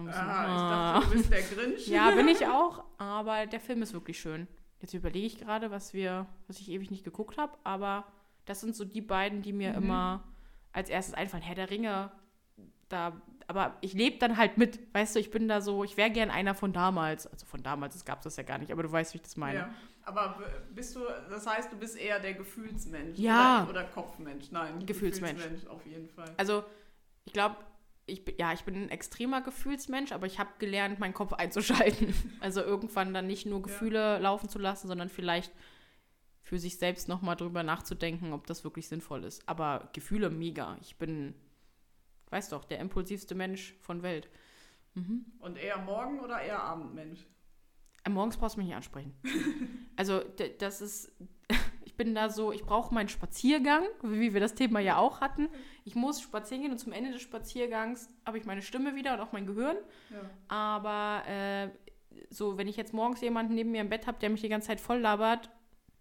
Ah, ich dachte, du bist der Grinch. Ja, bin ich auch, aber der Film ist wirklich schön. Jetzt überlege ich gerade, was wir, was ich ewig nicht geguckt habe, aber das sind so die beiden, die mir mhm. immer als erstes einfallen. Herr der Ringe, da, aber ich lebe dann halt mit, weißt du, ich bin da so, ich wäre gern einer von damals, also von damals, es gab das ja gar nicht, aber du weißt, wie ich das meine. Ja, aber bist du, das heißt, du bist eher der Gefühlsmensch ja. oder, oder Kopfmensch? Nein, Gefühlsmensch. Gefühlsmensch auf jeden Fall. Also, ich glaube, ich, ja, ich bin ein extremer Gefühlsmensch, aber ich habe gelernt, meinen Kopf einzuschalten. Also irgendwann dann nicht nur Gefühle ja. laufen zu lassen, sondern vielleicht für sich selbst nochmal drüber nachzudenken, ob das wirklich sinnvoll ist. Aber Gefühle mega. Ich bin, weißt doch, der impulsivste Mensch von Welt. Mhm. Und eher Morgen- oder eher Abendmensch? Äh, morgens brauchst du mich nicht ansprechen. Also d- das ist, ich bin da so, ich brauche meinen Spaziergang, wie wir das Thema ja auch hatten. Ich muss spazieren gehen und zum Ende des Spaziergangs habe ich meine Stimme wieder und auch mein Gehirn. Ja. Aber äh, so, wenn ich jetzt morgens jemanden neben mir im Bett habe, der mich die ganze Zeit voll labert,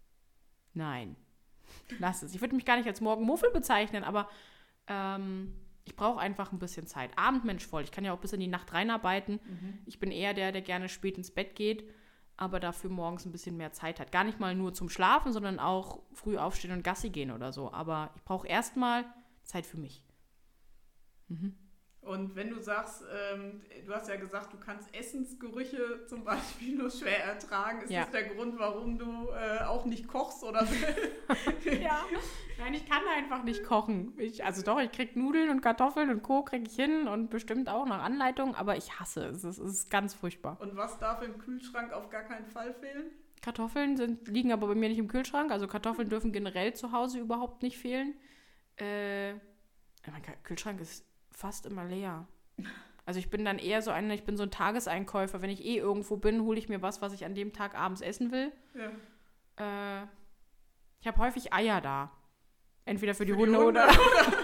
nein, lass es. Ich würde mich gar nicht als Morgenmuffel bezeichnen, aber ähm, ich brauche einfach ein bisschen Zeit. Abendmensch voll. Ich kann ja auch bis in die Nacht reinarbeiten. Mhm. Ich bin eher der, der gerne spät ins Bett geht, aber dafür morgens ein bisschen mehr Zeit hat. Gar nicht mal nur zum Schlafen, sondern auch früh aufstehen und Gassi gehen oder so. Aber ich brauche erstmal Zeit für mich. Mhm. Und wenn du sagst, ähm, du hast ja gesagt, du kannst Essensgerüche zum Beispiel nur schwer ertragen. Ist ja. das der Grund, warum du äh, auch nicht kochst oder so? Ja. Nein, ich kann einfach nicht kochen. Ich, also doch, ich krieg Nudeln und Kartoffeln und Co. kriege ich hin und bestimmt auch nach Anleitung, aber ich hasse es. Es ist ganz furchtbar. Und was darf im Kühlschrank auf gar keinen Fall fehlen? Kartoffeln sind, liegen aber bei mir nicht im Kühlschrank. Also Kartoffeln dürfen generell zu Hause überhaupt nicht fehlen. Äh, mein Kühlschrank ist fast immer leer. Also ich bin dann eher so eine, ich bin so ein Tageseinkäufer. Wenn ich eh irgendwo bin, hole ich mir was, was ich an dem Tag abends essen will. Ja. Äh, ich habe häufig Eier da. Entweder für die, für die Hunde, Hunde oder...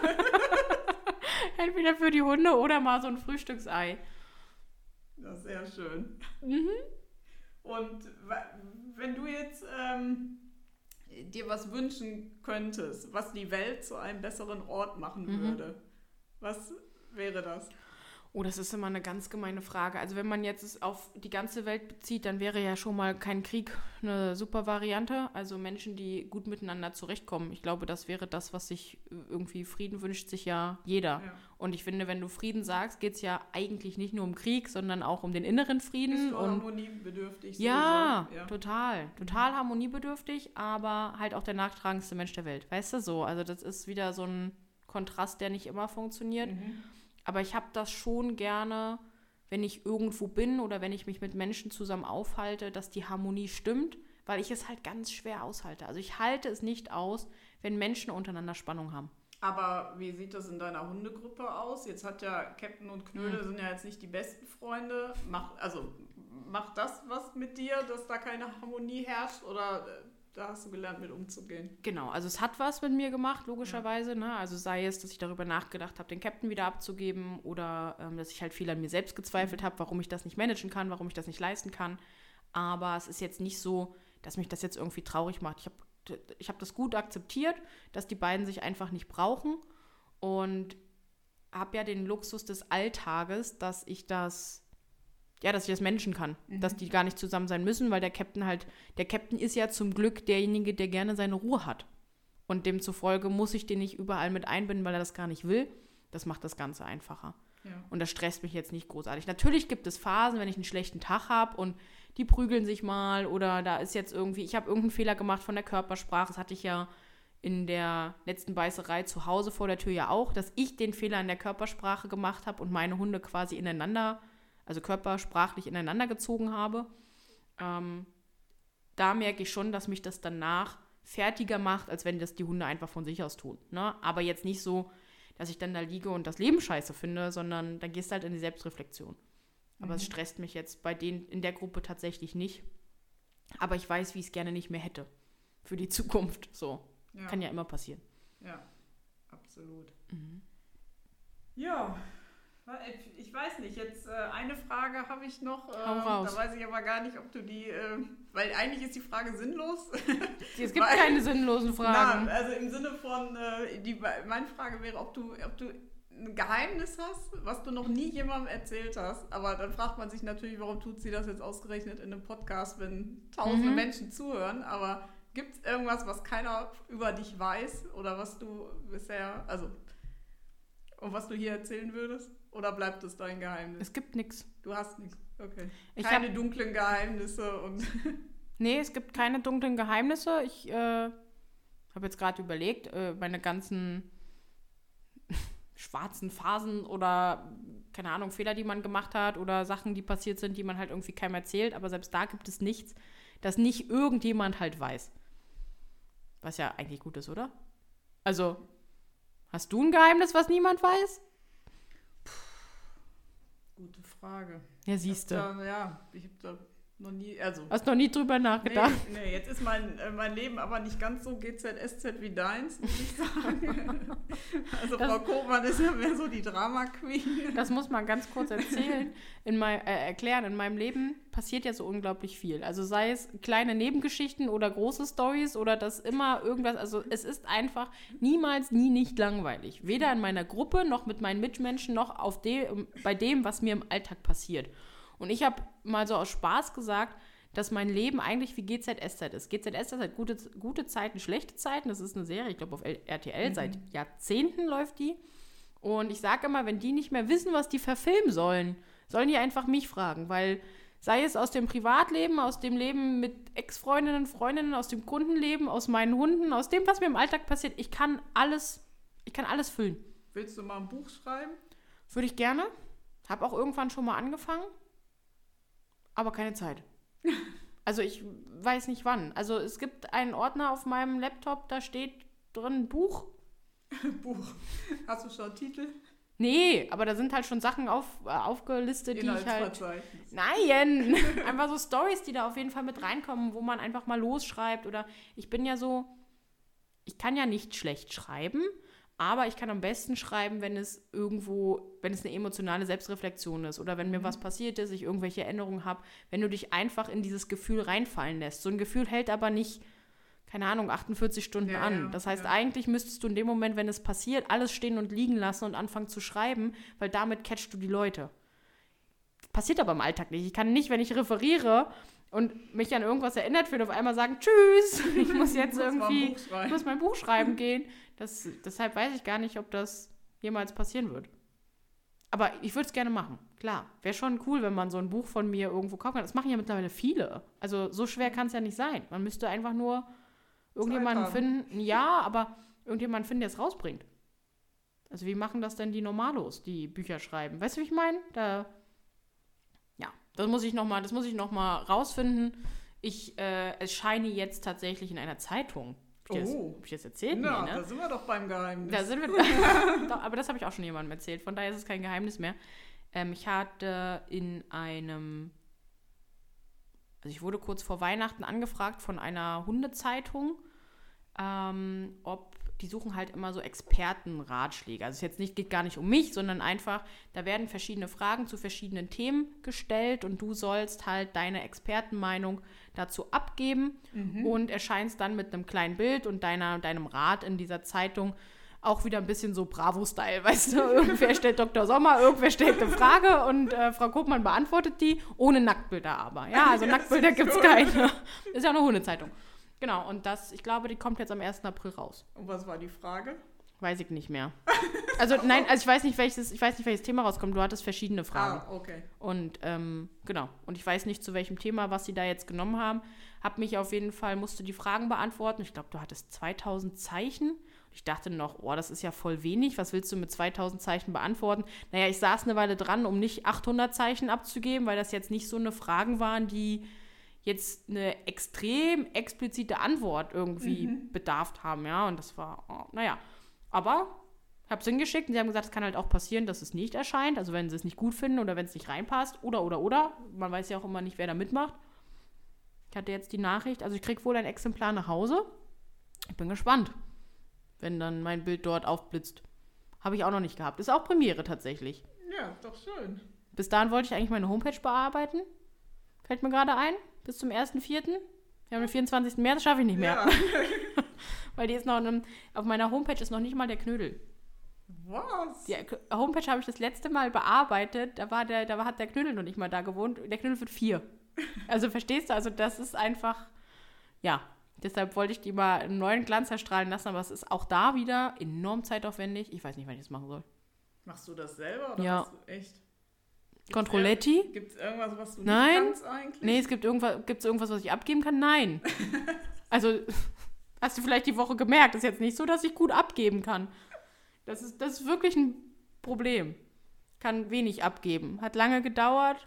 Entweder für die Hunde oder mal so ein Frühstücksei. Das ist sehr schön. Mhm. Und wenn du jetzt ähm, dir was wünschen könntest, was die Welt zu einem besseren Ort machen mhm. würde, was wäre das? Oh, das ist immer eine ganz gemeine Frage. Also wenn man jetzt es auf die ganze Welt bezieht, dann wäre ja schon mal kein Krieg eine super Variante. Also Menschen, die gut miteinander zurechtkommen. Ich glaube, das wäre das, was sich irgendwie, Frieden wünscht sich ja jeder. Ja. Und ich finde, wenn du Frieden sagst, geht es ja eigentlich nicht nur um Krieg, sondern auch um den inneren Frieden. Bist du harmoniebedürftig? Ja, ja, total. Total harmoniebedürftig, aber halt auch der nachtragendste Mensch der Welt. Weißt du so? Also das ist wieder so ein Kontrast, der nicht immer funktioniert. Mhm. Aber ich habe das schon gerne, wenn ich irgendwo bin oder wenn ich mich mit Menschen zusammen aufhalte, dass die Harmonie stimmt, weil ich es halt ganz schwer aushalte. Also ich halte es nicht aus, wenn Menschen untereinander Spannung haben. Aber wie sieht das in deiner Hundegruppe aus? Jetzt hat ja Captain und Knödel Mhm. sind ja jetzt nicht die besten Freunde. Macht, also macht das was mit dir, dass da keine Harmonie herrscht? Oder äh, da hast du gelernt, mit umzugehen? Genau, also es hat was mit mir gemacht, logischerweise. Ne? Also sei es, dass ich darüber nachgedacht habe, den Captain wieder abzugeben oder ähm, dass ich halt viel an mir selbst gezweifelt habe, warum ich das nicht managen kann, warum ich das nicht leisten kann. Aber es ist jetzt nicht so, dass mich das jetzt irgendwie traurig macht. Ich habe ich hab das gut akzeptiert, dass die beiden sich einfach nicht brauchen und habe ja den Luxus des Alltages, dass ich das, ja, dass ich das managen kann, Mhm. dass die gar nicht zusammen sein müssen, weil der Captain halt, der Captain ist ja zum Glück derjenige, der gerne seine Ruhe hat. Und demzufolge muss ich den nicht überall mit einbinden, weil er das gar nicht will. Das macht das Ganze einfacher. Ja. Und das stresst mich jetzt nicht großartig. Natürlich gibt es Phasen, wenn ich einen schlechten Tag habe und die prügeln sich mal oder da ist jetzt irgendwie, ich habe irgendeinen Fehler gemacht von der Körpersprache. Das hatte ich ja in der letzten Beißerei zu Hause vor der Tür ja auch, dass ich den Fehler in der Körpersprache gemacht habe und meine Hunde quasi ineinander, also körpersprachlich ineinander gezogen habe. Ähm, da merke ich schon, dass mich das danach fertiger macht, als wenn das die Hunde einfach von sich aus tun. Ne? Aber jetzt nicht so, dass ich dann da liege und das Leben scheiße finde, sondern dann gehst du halt in die Selbstreflexion. Aber Mhm. es stresst mich jetzt bei denen in der Gruppe tatsächlich nicht. Aber ich weiß, wie ich es gerne nicht mehr hätte. Für die Zukunft. So. Ja. Kann ja immer passieren. Ja, absolut. Mhm. Ja, ich weiß nicht. Jetzt äh, eine Frage habe ich noch. Äh, Hau raus. Da weiß ich aber gar nicht, ob du die, äh, weil eigentlich ist die Frage sinnlos. Es gibt Weil- keine sinnlosen Fragen. Na, also im Sinne von, äh, die, meine Frage wäre, ob du, ob du ein Geheimnis hast, was du noch nie jemandem erzählt hast. Aber dann fragt man sich natürlich, warum tut sie das jetzt ausgerechnet in einem Podcast, wenn tausende Mhm. Menschen zuhören. Aber gibt es irgendwas, was keiner über dich weiß oder was du bisher, also und was du hier erzählen würdest? Oder bleibt es dein Geheimnis? Es gibt nichts. Du hast nichts. Okay. Ich Keine hab- dunklen Geheimnisse und Nee, es gibt keine dunklen Geheimnisse. Ich äh, habe jetzt gerade überlegt, äh, meine ganzen schwarzen Phasen oder, keine Ahnung, Fehler, die man gemacht hat oder Sachen, die passiert sind, die man halt irgendwie keinem erzählt. Aber selbst da gibt es nichts, das nicht irgendjemand halt weiß. Was ja eigentlich gut ist, oder? Also, hast du ein Geheimnis, was niemand weiß? gute Frage. Ja, siehst du. Ja, ja, ich habe da noch nie, also Hast noch nie drüber nachgedacht. Nee, nee, jetzt ist mein, äh, mein Leben aber nicht ganz so G Z S Z wie deins, muss ich sagen. Also Das- Frau Koopmann ist ja mehr so die Drama-Queen. Das muss man ganz kurz erzählen, in mein, äh, erklären. In meinem Leben passiert ja so unglaublich viel. Also sei es kleine Nebengeschichten oder große Storys oder das immer irgendwas. Also es ist einfach niemals, nie nicht langweilig. Weder in meiner Gruppe noch mit meinen Mitmenschen noch auf dem, bei dem, was mir im Alltag passiert. Und ich habe mal so aus Spaß gesagt, dass mein Leben eigentlich wie G Z S Z ist. G Z S Z hat gute, gute Zeiten, schlechte Zeiten. Das ist eine Serie, ich glaube auf R T L, Mhm. seit Jahrzehnten läuft die. Und ich sage immer, wenn die nicht mehr wissen, was die verfilmen sollen, sollen die einfach mich fragen, weil sei es aus dem Privatleben, aus dem Leben mit Ex-Freundinnen, Freundinnen, aus dem Kundenleben, aus meinen Hunden, aus dem, was mir im Alltag passiert, ich kann alles, ich kann alles füllen. Willst du mal ein Buch schreiben? Würde ich gerne. Habe auch irgendwann schon mal angefangen, aber keine Zeit. Also ich weiß nicht wann. Also es gibt einen Ordner auf meinem Laptop, da steht drin Buch. Buch. Hast du schon Titel? Nee, aber da sind halt schon Sachen auf, äh, aufgelistet, die ich halt... Inhaltsverzeichnis. Nein! Einfach so Storys, die da auf jeden Fall mit reinkommen, wo man einfach mal losschreibt. Oder ich bin ja so... Ich kann ja nicht schlecht schreiben, aber ich kann am besten schreiben, wenn es irgendwo, wenn es eine emotionale Selbstreflexion ist oder wenn mir was passiert ist, ich irgendwelche Erinnerungen habe, wenn du dich einfach in dieses Gefühl reinfallen lässt. So ein Gefühl hält aber nicht, keine Ahnung, achtundvierzig Stunden Ja, an. ja, Das heißt, ja. eigentlich müsstest du in dem Moment, wenn es passiert, alles stehen und liegen lassen und anfangen zu schreiben, weil damit catchst du die Leute. Passiert aber im Alltag nicht. Ich kann nicht, wenn ich referiere und mich an irgendwas erinnert fühle, auf einmal sagen, tschüss, ich muss jetzt Du musst mal ein irgendwie, Buch schreiben. ich muss mein Buch schreiben gehen. Das, deshalb weiß ich gar nicht, ob das jemals passieren wird. Aber ich würde es gerne machen, klar. Wäre schon cool, wenn man so ein Buch von mir irgendwo kaufen kann. Das machen ja mittlerweile viele. Also so schwer kann es ja nicht sein. Man müsste einfach nur irgendjemanden haben. finden, ja, aber irgendjemanden finden, der es rausbringt. Also wie machen das denn die Normalos, die Bücher schreiben? Weißt du, wie ich meine? Da Das muss ich nochmal, das muss ich noch mal rausfinden. Ich äh, erscheine jetzt tatsächlich in einer Zeitung. Hab ich, Oh. das, hab ich das erzählt? Na, Nee, ne? da sind wir doch beim Geheimnis. Da sind wir. Doch, aber das habe ich auch schon jemandem erzählt. Von daher ist es kein Geheimnis mehr. Ähm, ich hatte in einem. Also, ich wurde kurz vor Weihnachten angefragt von einer Hundezeitung, ähm, ob. Die suchen halt immer so Expertenratschläge. Also, es jetzt nicht, geht gar nicht um mich, sondern einfach, da werden verschiedene Fragen zu verschiedenen Themen gestellt und du sollst halt deine Expertenmeinung dazu abgeben mhm. und erscheinst dann mit einem kleinen Bild und deiner, deinem Rat in dieser Zeitung auch wieder ein bisschen so Bravo-Style, weißt du? Irgendwer stellt Doktor Sommer, irgendwer stellt eine Frage und äh, Frau Koopmann beantwortet die, ohne Nacktbilder aber. Ja, also Nacktbilder gibt es keine. Ist ja eine Hundezeitung. Genau, und das, ich glaube, die kommt jetzt am ersten April raus. Und was war die Frage? Weiß ich nicht mehr. Also nein, also ich weiß nicht, welches, ich weiß nicht, welches Thema rauskommt. Du hattest verschiedene Fragen. Ah, okay. Und ähm, genau. Und ich weiß nicht, zu welchem Thema, was sie da jetzt genommen haben. Hab mich auf jeden Fall, musste die Fragen beantworten. Ich glaube, du hattest zweitausend Zeichen. Ich dachte noch, oh, das ist ja voll wenig. Was willst du mit zweitausend Zeichen beantworten? Naja, ich saß eine Weile dran, um nicht achthundert Zeichen abzugeben, weil das jetzt nicht so eine Fragen waren, die jetzt eine extrem explizite Antwort irgendwie mhm. bedarf haben, ja, und das war, oh, naja, aber ich habe es hingeschickt und sie haben gesagt, es kann halt auch passieren, dass es nicht erscheint, also wenn sie es nicht gut finden oder wenn es nicht reinpasst oder, oder, oder, man weiß ja auch immer nicht, wer da mitmacht. Ich hatte jetzt die Nachricht, also ich kriege wohl ein Exemplar nach Hause, ich bin gespannt, wenn dann mein Bild dort aufblitzt. Habe ich auch noch nicht gehabt, ist auch Premiere tatsächlich. Ja, ist doch schön. Bis dahin wollte ich eigentlich meine Homepage bearbeiten, fällt mir gerade ein. Bis zum ersten vierten Wir haben den vierundzwanzigsten März, das schaffe ich nicht mehr. Ja. Weil die ist noch, einem, auf meiner Homepage ist noch nicht mal der Knödel. Was? Die Homepage habe ich das letzte Mal bearbeitet, da, war der, da hat der Knödel noch nicht mal da gewohnt. Der Knödel wird vier. Also verstehst du, also das ist einfach, ja, deshalb wollte ich die mal einen neuen Glanz erstrahlen lassen, aber es ist auch da wieder enorm zeitaufwendig. Ich weiß nicht, wann ich das machen soll. Machst du das selber oder ja. machst du echt? Controletti? Gibt es irgendwas, was du Nein. nicht kannst eigentlich? Nee, es gibt irgendwas, gibt's irgendwas, was ich abgeben kann? Nein. Also, hast du vielleicht die Woche gemerkt, ist jetzt nicht so, dass ich gut abgeben kann. Das ist, das ist wirklich ein Problem. Kann wenig abgeben. Hat lange gedauert.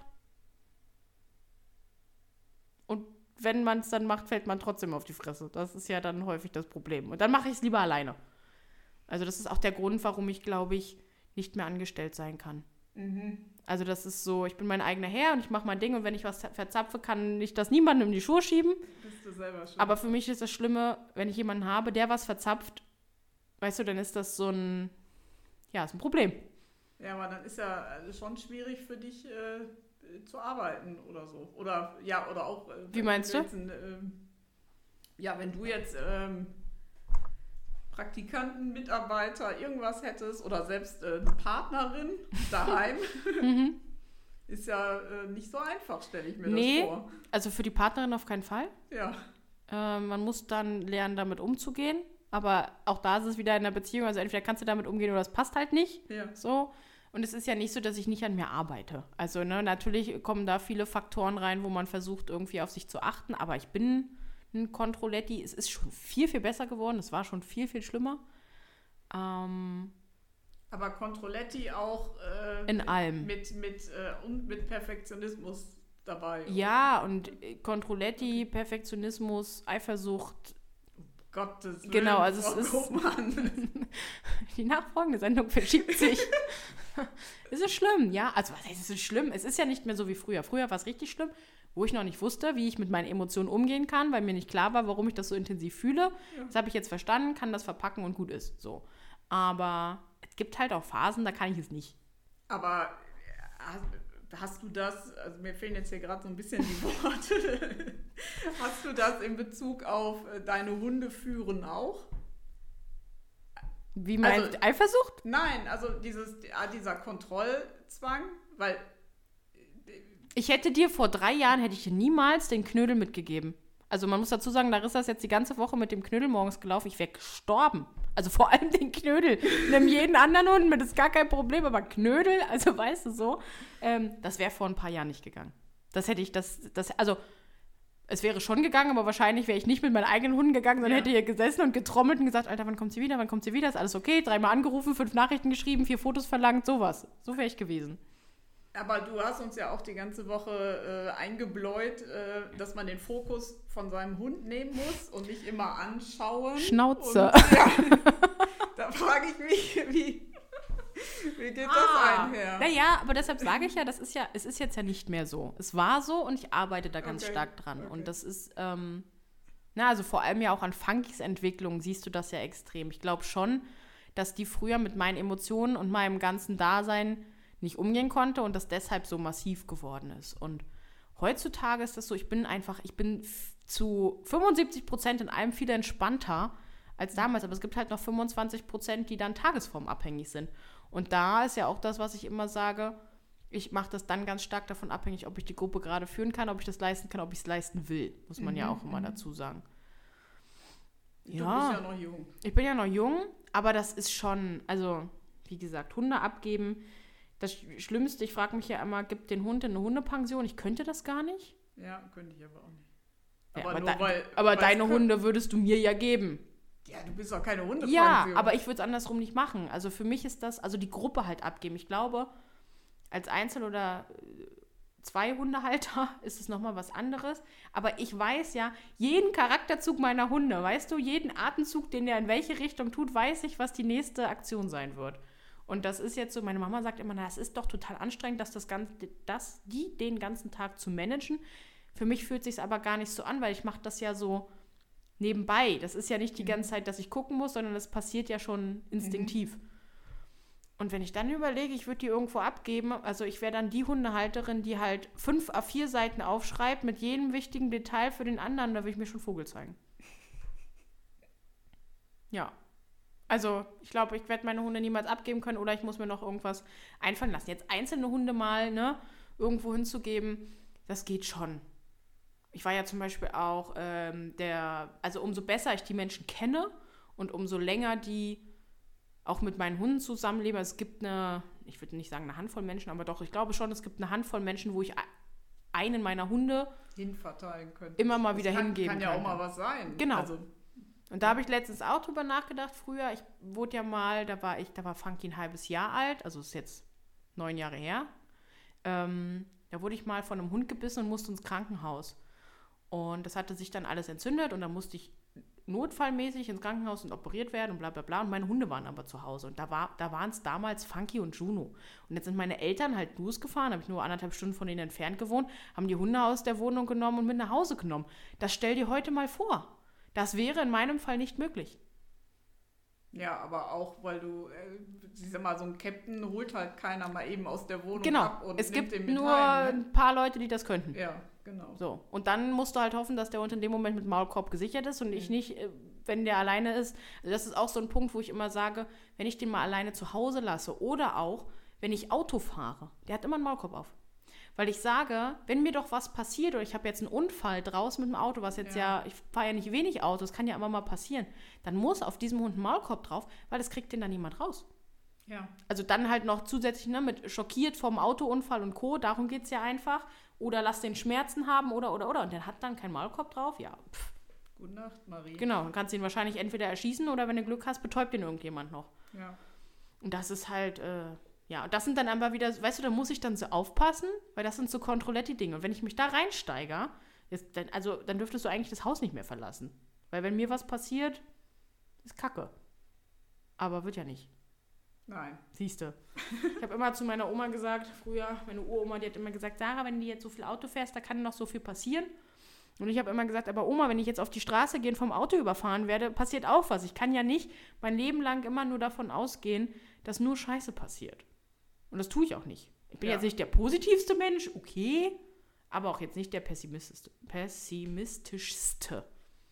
Und wenn man es dann macht, fällt man trotzdem auf die Fresse. Das ist ja dann häufig das Problem. Und dann mache ich es lieber alleine. Also das ist auch der Grund, warum ich, glaube ich, nicht mehr angestellt sein kann. Mhm. Also das ist so, ich bin mein eigener Herr und ich mache mein Ding und wenn ich was verzapfe, kann ich das niemandem in die Schuhe schieben. Bist du selber schuld. Aber für mich ist das Schlimme, wenn ich jemanden habe, der was verzapft, weißt du, dann ist das so ein, ja, ist ein Problem. Ja, aber dann ist ja schon schwierig für dich äh, zu arbeiten oder so. Oder, ja, oder auch... Äh, Wie meinst du? Jetzt ein, ähm, ja, wenn du jetzt ähm, Praktikanten, Mitarbeiter, irgendwas hättest oder selbst äh, eine Partnerin daheim, mhm. ist ja äh, nicht so einfach, stelle ich mir nee, das vor. Also für die Partnerin auf keinen Fall. Ja. Äh, man muss dann lernen, damit umzugehen. Aber auch da ist es wieder in der Beziehung, also entweder kannst du damit umgehen oder es passt halt nicht. Ja. So. Und es ist ja nicht so, dass ich nicht an mir arbeite. Also ne, natürlich kommen da viele Faktoren rein, wo man versucht, irgendwie auf sich zu achten. Aber ich bin ein Controletti. Es ist schon viel, viel besser geworden. Es war schon viel, viel schlimmer. Ähm, Aber Controletti auch äh, in allem. Mit, mit, äh, und mit Perfektionismus dabei. Ja, und Controletti, Perfektionismus, Eifersucht. Gottes Willen. Genau, also Frau es ist. Koopmann. Die nachfolgende Sendung verschiebt sich. Es ist schlimm, ja. Also, was heißt, es ist schlimm? Es ist ja nicht mehr so wie früher. Früher war es richtig schlimm, wo ich noch nicht wusste, wie ich mit meinen Emotionen umgehen kann, weil mir nicht klar war, warum ich das so intensiv fühle. Ja. Das habe ich jetzt verstanden, kann das verpacken und gut ist. So. Aber es gibt halt auch Phasen, da kann ich es nicht. Aber hast, hast du das, also mir fehlen jetzt hier gerade so ein bisschen die Worte, hast du das in Bezug auf deine Hunde führen auch? Wie meinst also, du, Eifersucht? Nein, also dieses, dieser Kontrollzwang, weil... Ich hätte dir vor drei Jahren, hätte ich dir niemals den Knödel mitgegeben. Also man muss dazu sagen, Larissa ist jetzt die ganze Woche mit dem Knödel morgens gelaufen. Ich wäre gestorben. Also vor allem den Knödel. Nimm jeden anderen Hund mit, ist gar kein Problem. Aber Knödel, also weißt du so, ähm, das wäre vor ein paar Jahren nicht gegangen. Das hätte ich, das, das, also... Es wäre schon gegangen, aber wahrscheinlich wäre ich nicht mit meinen eigenen Hunden gegangen, sondern ja. hätte hier gesessen und getrommelt und gesagt, Alter, wann kommt sie wieder, wann kommt sie wieder, ist alles okay? Dreimal angerufen, fünf Nachrichten geschrieben, vier Fotos verlangt, sowas. So wäre ich gewesen. Aber du hast uns ja auch die ganze Woche äh, eingebläut, äh, dass man den Fokus von seinem Hund nehmen muss und nicht immer anschauen. Schnauze. Und, ja, da frage ich mich, wie, wie geht Ah, das einher? Naja, aber deshalb sage ich ja, das ist ja, es ist jetzt ja nicht mehr so. Es war so und ich arbeite da ganz Okay, stark dran. okay. Und das ist, ähm, na, also vor allem ja auch an Funkys Entwicklung siehst du das ja extrem. Ich glaube schon, dass die früher mit meinen Emotionen und meinem ganzen Dasein nicht umgehen konnte und das deshalb so massiv geworden ist. Und heutzutage ist das so, ich bin einfach, ich bin f- zu fünfundsiebzig Prozent in allem viel entspannter als damals, aber es gibt halt noch fünfundzwanzig Prozent, die dann tagesformabhängig sind. Und da ist ja auch das, was ich immer sage, ich mache das dann ganz stark davon abhängig, ob ich die Gruppe gerade führen kann, ob ich das leisten kann, ob ich es leisten will, muss man Mhm, ja auch immer mhm. dazu sagen. Du Ja. bist ja noch jung. Ich bin ja noch jung, aber das ist schon, also wie gesagt, Hunde abgeben. Das Sch- Schlimmste, ich frage mich ja immer, gibt den Hund in eine Hundepension? Ich könnte das gar nicht. Ja, könnte ich aber auch nicht. Ja, Aber aber nur da- weil, aber weil's deine könnt- Hunde würdest du mir ja geben. Ja, du bist doch keine Hundepension. Ja, aber ich würde es andersrum nicht machen. Also für mich ist das, also die Gruppe halt abgeben. Ich glaube, als Einzel- oder äh, zwei Hundehalter ist es nochmal was anderes. Aber ich weiß ja, jeden Charakterzug meiner Hunde, weißt du, jeden Atemzug, den der in welche Richtung tut, weiß ich, was die nächste Aktion sein wird. Und das ist jetzt so, meine Mama sagt immer, na, das ist doch total anstrengend, dass das Ganze, das, die den ganzen Tag zu managen. Für mich fühlt es sich aber gar nicht so an, weil ich mache das ja so nebenbei. Das ist ja nicht die ganze Zeit, dass ich gucken muss, sondern das passiert ja schon instinktiv. Und wenn ich dann überlege, ich würde die irgendwo abgeben, also ich wäre dann die Hundehalterin, die halt fünf A vier Seiten aufschreibt mit jedem wichtigen Detail für den anderen, da würde ich mir schon Vogel zeigen. Ja. Also ich glaube, ich werde meine Hunde niemals abgeben können oder ich muss mir noch irgendwas einfallen lassen. Jetzt einzelne Hunde mal, ne, irgendwo hinzugeben, das geht schon. Ich war ja zum Beispiel auch ähm, der, also umso besser ich die Menschen kenne und umso länger die auch mit meinen Hunden zusammenleben. Es gibt eine, ich würde nicht sagen eine Handvoll Menschen, aber doch, ich glaube schon, es gibt eine Handvoll Menschen, wo ich einen meiner Hunde hinverteilen könnte. immer mal Das wieder kann, hingeben kann ja auch könnte. mal was sein. Genau. Also, Und da habe ich letztens auch drüber nachgedacht früher. Ich wurde ja mal, da war ich, da war Funky ein halbes Jahr alt, also ist jetzt neun Jahre her. Ähm, da wurde ich mal von einem Hund gebissen und musste ins Krankenhaus. Und das hatte sich dann alles entzündet und dann musste ich notfallmäßig ins Krankenhaus und operiert werden und bla bla bla. Und meine Hunde waren aber zu Hause. Und da, war, da waren es damals Funky und Juno. Und jetzt sind meine Eltern halt losgefahren, habe ich nur anderthalb Stunden von denen entfernt gewohnt, haben die Hunde aus der Wohnung genommen und mit nach Hause genommen. Das stell dir heute mal vor. Das wäre in meinem Fall nicht möglich. ja, aber auch, weil du, äh, ich sag mal, so ein Captain holt halt keiner mal eben aus der Wohnung Genau, ab und es nimmt gibt den mit nur heim, ne? ein paar Leute, die das könnten. Ja, genau. So. Und dann musst du halt hoffen, dass der Hund in dem Moment mit Maulkorb gesichert ist und ich Mhm. nicht, äh, wenn der alleine ist. Also das ist auch so ein Punkt, wo ich immer sage, wenn ich den mal alleine zu Hause lasse oder auch, wenn ich Auto fahre, der hat immer einen Maulkorb auf. Weil ich sage, wenn mir doch was passiert oder ich habe jetzt einen Unfall draußen mit dem Auto, was jetzt ja, Ja. ich fahre ja nicht wenig Auto, das kann ja immer mal passieren, dann muss auf diesem Hund ein Maulkorb drauf, weil das kriegt den dann niemand raus. Ja. Also dann halt noch zusätzlich ne, mit schockiert vom Autounfall und Co., darum geht es ja einfach. Oder lass den Schmerzen haben oder, oder, oder. Und der hat dann keinen Maulkorb drauf, ja, pff, Gute Nacht, Marie. genau. Dann kannst du ihn wahrscheinlich entweder erschießen oder, wenn du Glück hast, betäubt ihn irgendjemand noch. Ja. Und das ist halt, äh, ja, und das sind dann aber wieder, weißt du, da muss ich dann so aufpassen, weil das sind so Controletti-Dinge. Und wenn ich mich da reinsteige, ist dann, also dann dürftest du eigentlich das Haus nicht mehr verlassen. Weil wenn mir was passiert, ist Kacke. Aber wird ja nicht. Nein. Siehste. Ich habe immer zu meiner Oma gesagt, früher, meine Uroma, die hat immer gesagt, Sarah, wenn du jetzt so viel Auto fährst, da kann noch so viel passieren. Und ich habe immer gesagt, aber Oma, wenn ich jetzt auf die Straße gehe und vom Auto überfahren werde, passiert auch was. Ich kann ja nicht mein Leben lang immer nur davon ausgehen, dass nur Scheiße passiert. Und das tue ich auch nicht. Ich bin Ja. jetzt nicht der positivste Mensch, okay, aber auch jetzt nicht der pessimistischste. pessimistischste.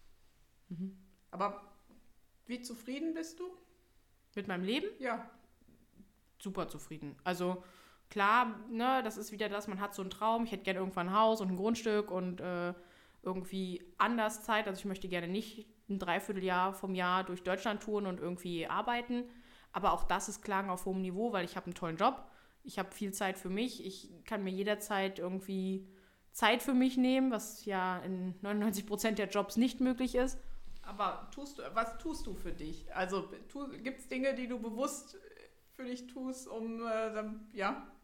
Aber wie zufrieden bist du? Mit meinem Leben? Ja. Super zufrieden. Also klar, ne, das ist wieder das, man hat so einen Traum, ich hätte gerne irgendwann ein Haus und ein Grundstück und äh, irgendwie anders Zeit. Also ich möchte gerne nicht ein Dreivierteljahr vom Jahr durch Deutschland touren und irgendwie arbeiten. Aber auch das ist Klagen auf hohem Niveau, weil ich habe einen tollen Job. Ich habe viel Zeit für mich. Ich kann mir jederzeit irgendwie Zeit für mich nehmen, was ja in neunundneunzig Prozent der Jobs nicht möglich ist. Aber tust du, was tust du für dich? Also gibt es Dinge, die du bewusst für dich tust, um äh, dann, ja,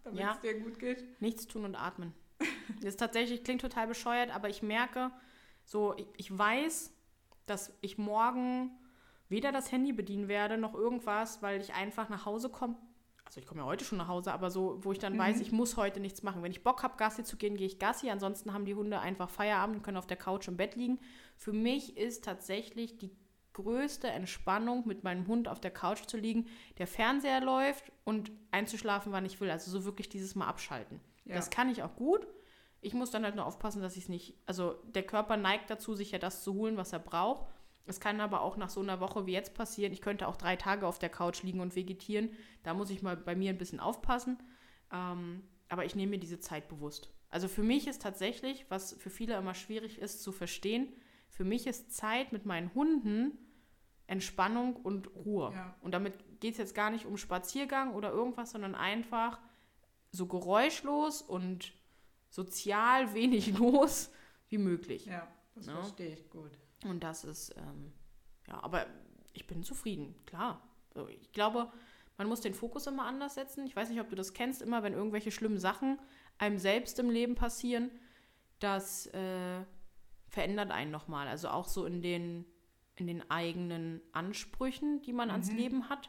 damit Ja. es dir gut geht? Nichts tun und atmen. Das ist tatsächlich, klingt total bescheuert, aber ich merke, so, ich, ich weiß, dass ich morgen weder das Handy bedienen werde, noch irgendwas, weil ich einfach nach Hause komme. Also ich komme ja heute schon nach Hause, aber so, wo ich dann Mhm. weiß, ich muss heute nichts machen. Wenn ich Bock habe, Gassi zu gehen, gehe ich Gassi. Ansonsten haben die Hunde einfach Feierabend und können auf der Couch im Bett liegen. Für mich ist tatsächlich die größte Entspannung, mit meinem Hund auf der Couch zu liegen, der Fernseher läuft und einzuschlafen, wann ich will. Also so wirklich dieses Mal abschalten. Ja. Das kann ich auch gut. Ich muss dann halt nur aufpassen, dass ich es nicht, also der Körper neigt dazu, sich ja das zu holen, was er braucht. Es kann aber auch nach so einer Woche wie jetzt passieren. Ich könnte auch drei Tage auf der Couch liegen und vegetieren. Da muss ich mal bei mir ein bisschen aufpassen. Ähm, aber ich nehme mir diese Zeit bewusst. Also für mich ist tatsächlich, was für viele immer schwierig ist zu verstehen, für mich ist Zeit mit meinen Hunden Entspannung und Ruhe. Ja. Und damit geht es jetzt gar nicht um Spaziergang oder irgendwas, sondern einfach so geräuschlos und sozial wenig los wie möglich. Ja, das Ja. verstehe ich gut. Und das ist, ähm, ja, aber ich bin zufrieden, klar. So, ich glaube, man muss den Fokus immer anders setzen. Ich weiß nicht, ob du das kennst, immer wenn irgendwelche schlimmen Sachen einem selbst im Leben passieren, das äh, verändert einen nochmal. Also auch so in den, in den eigenen Ansprüchen, die man Mhm. ans Leben hat.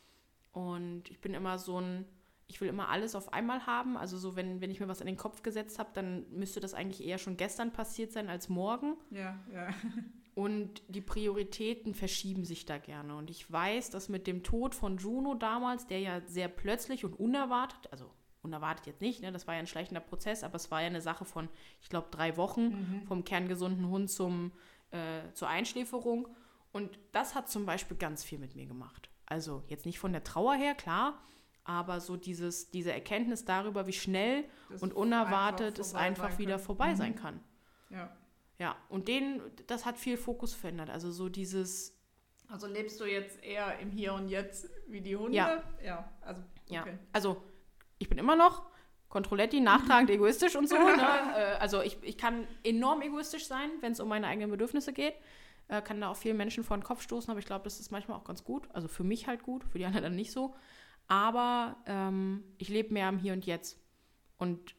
Und ich bin immer so ein, ich will immer alles auf einmal haben. Also so, wenn, wenn ich mir was in den Kopf gesetzt habe, dann müsste das eigentlich eher schon gestern passiert sein als morgen. Ja, ja. Und die Prioritäten verschieben sich da gerne. Und ich weiß, dass mit dem Tod von Juno damals, der ja sehr plötzlich und unerwartet, also unerwartet jetzt nicht, ne, das war ja ein schleichender Prozess, aber es war ja eine Sache von, ich glaube, drei Wochen Mhm. vom kerngesunden Hund zum, äh, zur Einschläferung. Und das hat zum Beispiel ganz viel mit mir gemacht. Also jetzt nicht von der Trauer her, klar, aber so dieses, diese Erkenntnis darüber, wie schnell Das und unerwartet es vorbei einfach sein wieder kann. vorbei Mhm. sein kann. Ja. Ja, und den, das hat viel Fokus verändert. Also so dieses, Also lebst du jetzt eher im Hier und Jetzt wie die Hunde? Ja. Ja, also ja, okay. also ich bin immer noch Controletti, nachtragend, egoistisch und so. Ne? Äh, also ich, ich kann enorm egoistisch sein, wenn es um meine eigenen Bedürfnisse geht. Äh, kann da auch vielen Menschen vor den Kopf stoßen, aber ich glaube, das ist manchmal auch ganz gut. Also für mich halt gut, für die anderen dann nicht so. Aber ähm, ich lebe mehr im Hier und Jetzt. Und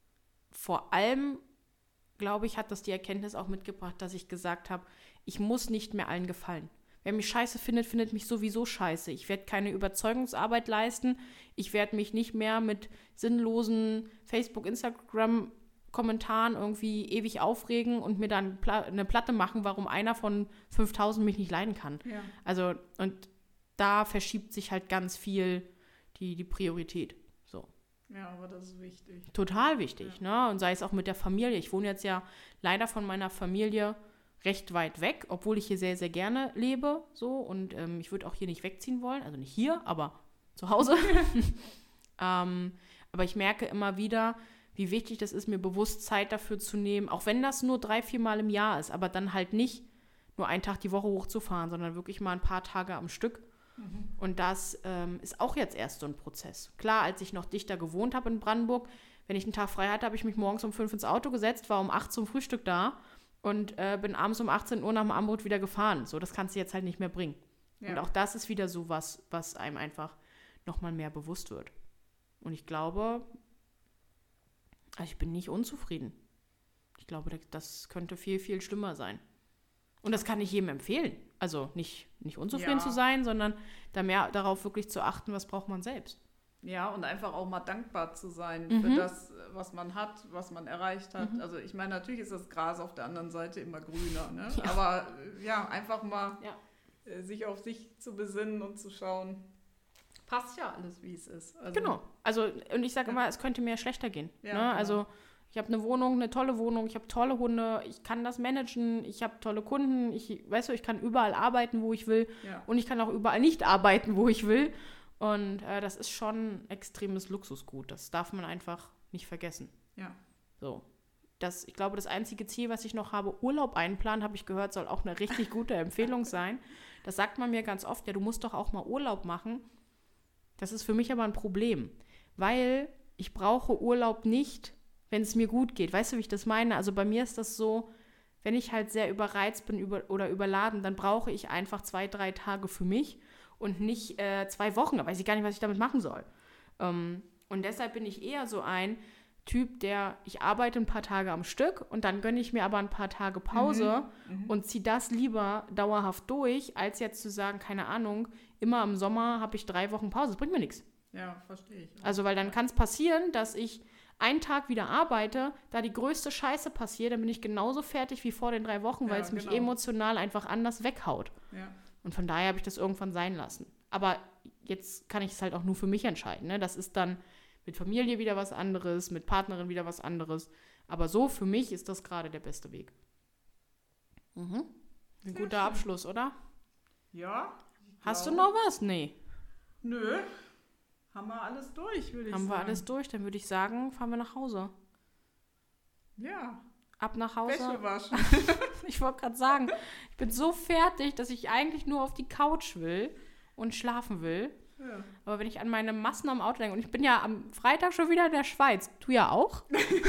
vor allem, glaube ich, hat das die Erkenntnis auch mitgebracht, dass ich gesagt habe, ich muss nicht mehr allen gefallen. Wer mich scheiße findet, findet mich sowieso scheiße. Ich werde keine Überzeugungsarbeit leisten. Ich werde mich nicht mehr mit sinnlosen Facebook-, Instagram-Kommentaren irgendwie ewig aufregen und mir dann Pla- eine Platte machen, warum einer von fünftausend mich nicht leiden kann. Ja. Also, und da verschiebt sich halt ganz viel die, die Priorität. So. Ja, aber das ist wichtig. Total wichtig, ne? Und sei es auch mit der Familie. Ich wohne jetzt ja leider von meiner Familie recht weit weg, obwohl ich hier sehr, sehr gerne lebe. So. Und ähm, ich würde auch hier nicht wegziehen wollen. Also nicht hier, aber zu Hause. ähm, aber ich merke immer wieder, wie wichtig das ist, mir bewusst Zeit dafür zu nehmen, auch wenn das nur drei, vier Mal im Jahr ist, aber dann halt nicht nur einen Tag die Woche hochzufahren, sondern wirklich mal ein paar Tage am Stück. Und das ähm, ist auch jetzt erst so ein Prozess. Klar, als ich noch dichter gewohnt habe in Brandenburg, wenn ich einen Tag frei hatte, habe ich mich morgens um fünf ins Auto gesetzt, war um acht zum Frühstück da und äh, bin abends um achtzehn Uhr nach dem Abendbrot wieder gefahren. So, das kannst du jetzt halt nicht mehr bringen. Ja. Und auch das ist wieder so was, was einem einfach nochmal mehr bewusst wird. Und ich glaube, also ich bin nicht unzufrieden. Ich glaube, das könnte viel, viel schlimmer sein. Und das kann ich jedem empfehlen. Also nicht, nicht unzufrieden Ja. zu sein, sondern da mehr darauf wirklich zu achten, was braucht man selbst. Ja, und einfach auch mal dankbar zu sein Mhm. für das, was man hat, was man erreicht hat. Mhm. Also ich meine, natürlich ist das Gras auf der anderen Seite immer grüner, ne? Ja. Aber äh, ja, einfach mal Ja. äh, sich auf sich zu besinnen und zu schauen, passt ja alles, wie es ist. Also, Genau. Also, und ich sage Ja. immer, es könnte mir schlechter gehen. Ja, ne? genau. Also, ich habe eine Wohnung, eine tolle Wohnung, ich habe tolle Hunde, ich kann das managen, ich habe tolle Kunden, ich, weißt du, ich kann überall arbeiten, wo ich will Ja. und ich kann auch überall nicht arbeiten, wo ich will. Und äh, das ist schon ein extremes Luxusgut. Das darf man einfach nicht vergessen. Ja. So. Das, ich glaube, das einzige Ziel, was ich noch habe, Urlaub einplanen, habe ich gehört, soll auch eine richtig gute Empfehlung sein. Das sagt man mir ganz oft, ja, du musst doch auch mal Urlaub machen. Das ist für mich aber ein Problem, weil ich brauche Urlaub nicht, wenn es mir gut geht. Weißt du, wie ich das meine? Also bei mir ist das so, wenn ich halt sehr überreizt bin über, oder überladen, dann brauche ich einfach zwei, drei Tage für mich und nicht äh, zwei Wochen. Da weiß ich gar nicht, was ich damit machen soll. Ähm, Und deshalb bin ich eher so ein Typ, der, ich arbeite ein paar Tage am Stück und dann gönne ich mir aber ein paar Tage Pause Mhm. Mhm. und ziehe das lieber dauerhaft durch, als jetzt zu sagen, keine Ahnung, immer im Sommer habe ich drei Wochen Pause. Das bringt mir nichts. Ja, verstehe ich. Also, weil dann kann es passieren, dass ich einen Tag wieder arbeite, da die größte Scheiße passiert, dann bin ich genauso fertig wie vor den drei Wochen, weil Ja, es mich genau. emotional einfach anders weghaut. Ja. Und von daher habe ich das irgendwann sein lassen. Aber jetzt kann ich es halt auch nur für mich entscheiden. Ne? Das ist dann mit Familie wieder was anderes, mit Partnerin wieder was anderes. Aber so für mich ist das gerade der beste Weg. Mhm. Ein Sehr guter schön. Abschluss, oder? Ja. ich Hast du glaube- noch was? Nee. Nö. Haben wir alles durch, würde ich Haben sagen. wir alles durch? Dann würde ich sagen, fahren wir nach Hause. Ja. Ab nach Hause. Wäsche waschen. Ich wollte gerade sagen, ich bin so fertig, dass ich eigentlich nur auf die Couch will und schlafen will. Ja. Aber wenn ich an meine Massen am Auto denke, und ich bin ja am Freitag schon wieder in der Schweiz, du ja auch.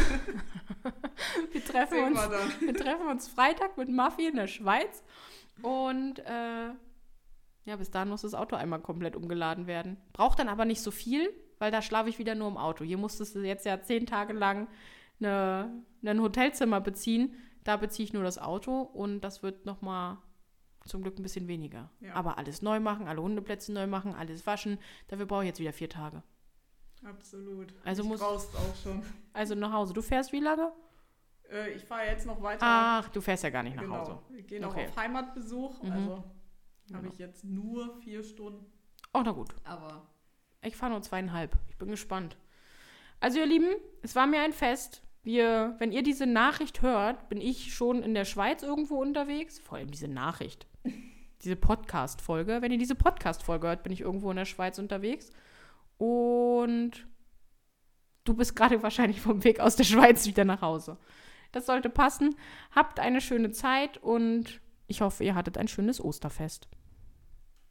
wir, treffen Sehen uns, wir dann. wir treffen uns Freitag mit Maffi in der Schweiz. Und äh, ja, bis dahin muss das Auto einmal komplett umgeladen werden. Braucht dann aber nicht so viel, weil da schlafe ich wieder nur im Auto. Hier musstest du jetzt ja zehn Tage lang eine, ein Hotelzimmer beziehen. Da beziehe ich nur das Auto und das wird nochmal zum Glück ein bisschen weniger. Ja. Aber alles neu machen, alle Hundeplätze neu machen, alles waschen. Dafür brauche ich jetzt wieder vier Tage. Absolut. Also ich muss- brauchst auch schon. Also nach Hause. Du fährst wie lange? Äh, ich fahre jetzt noch weiter. Ach, du fährst ja gar nicht nach genau. Hause. Wir gehen auch Okay. auf Heimatbesuch. Mhm. Also habe Genau. ich jetzt nur vier Stunden. Oh, na gut. Aber Ich fahre nur zweieinhalb. Ich bin gespannt. Also ihr Lieben, es war mir ein Fest. Wir, wenn ihr diese Nachricht hört, bin ich schon in der Schweiz irgendwo unterwegs. Vor allem diese Nachricht. Diese Podcast-Folge. Wenn ihr diese Podcast-Folge hört, bin ich irgendwo in der Schweiz unterwegs. Und du bist gerade wahrscheinlich vom Weg aus der Schweiz wieder nach Hause. Das sollte passen. Habt eine schöne Zeit und ich hoffe, ihr hattet ein schönes Osterfest.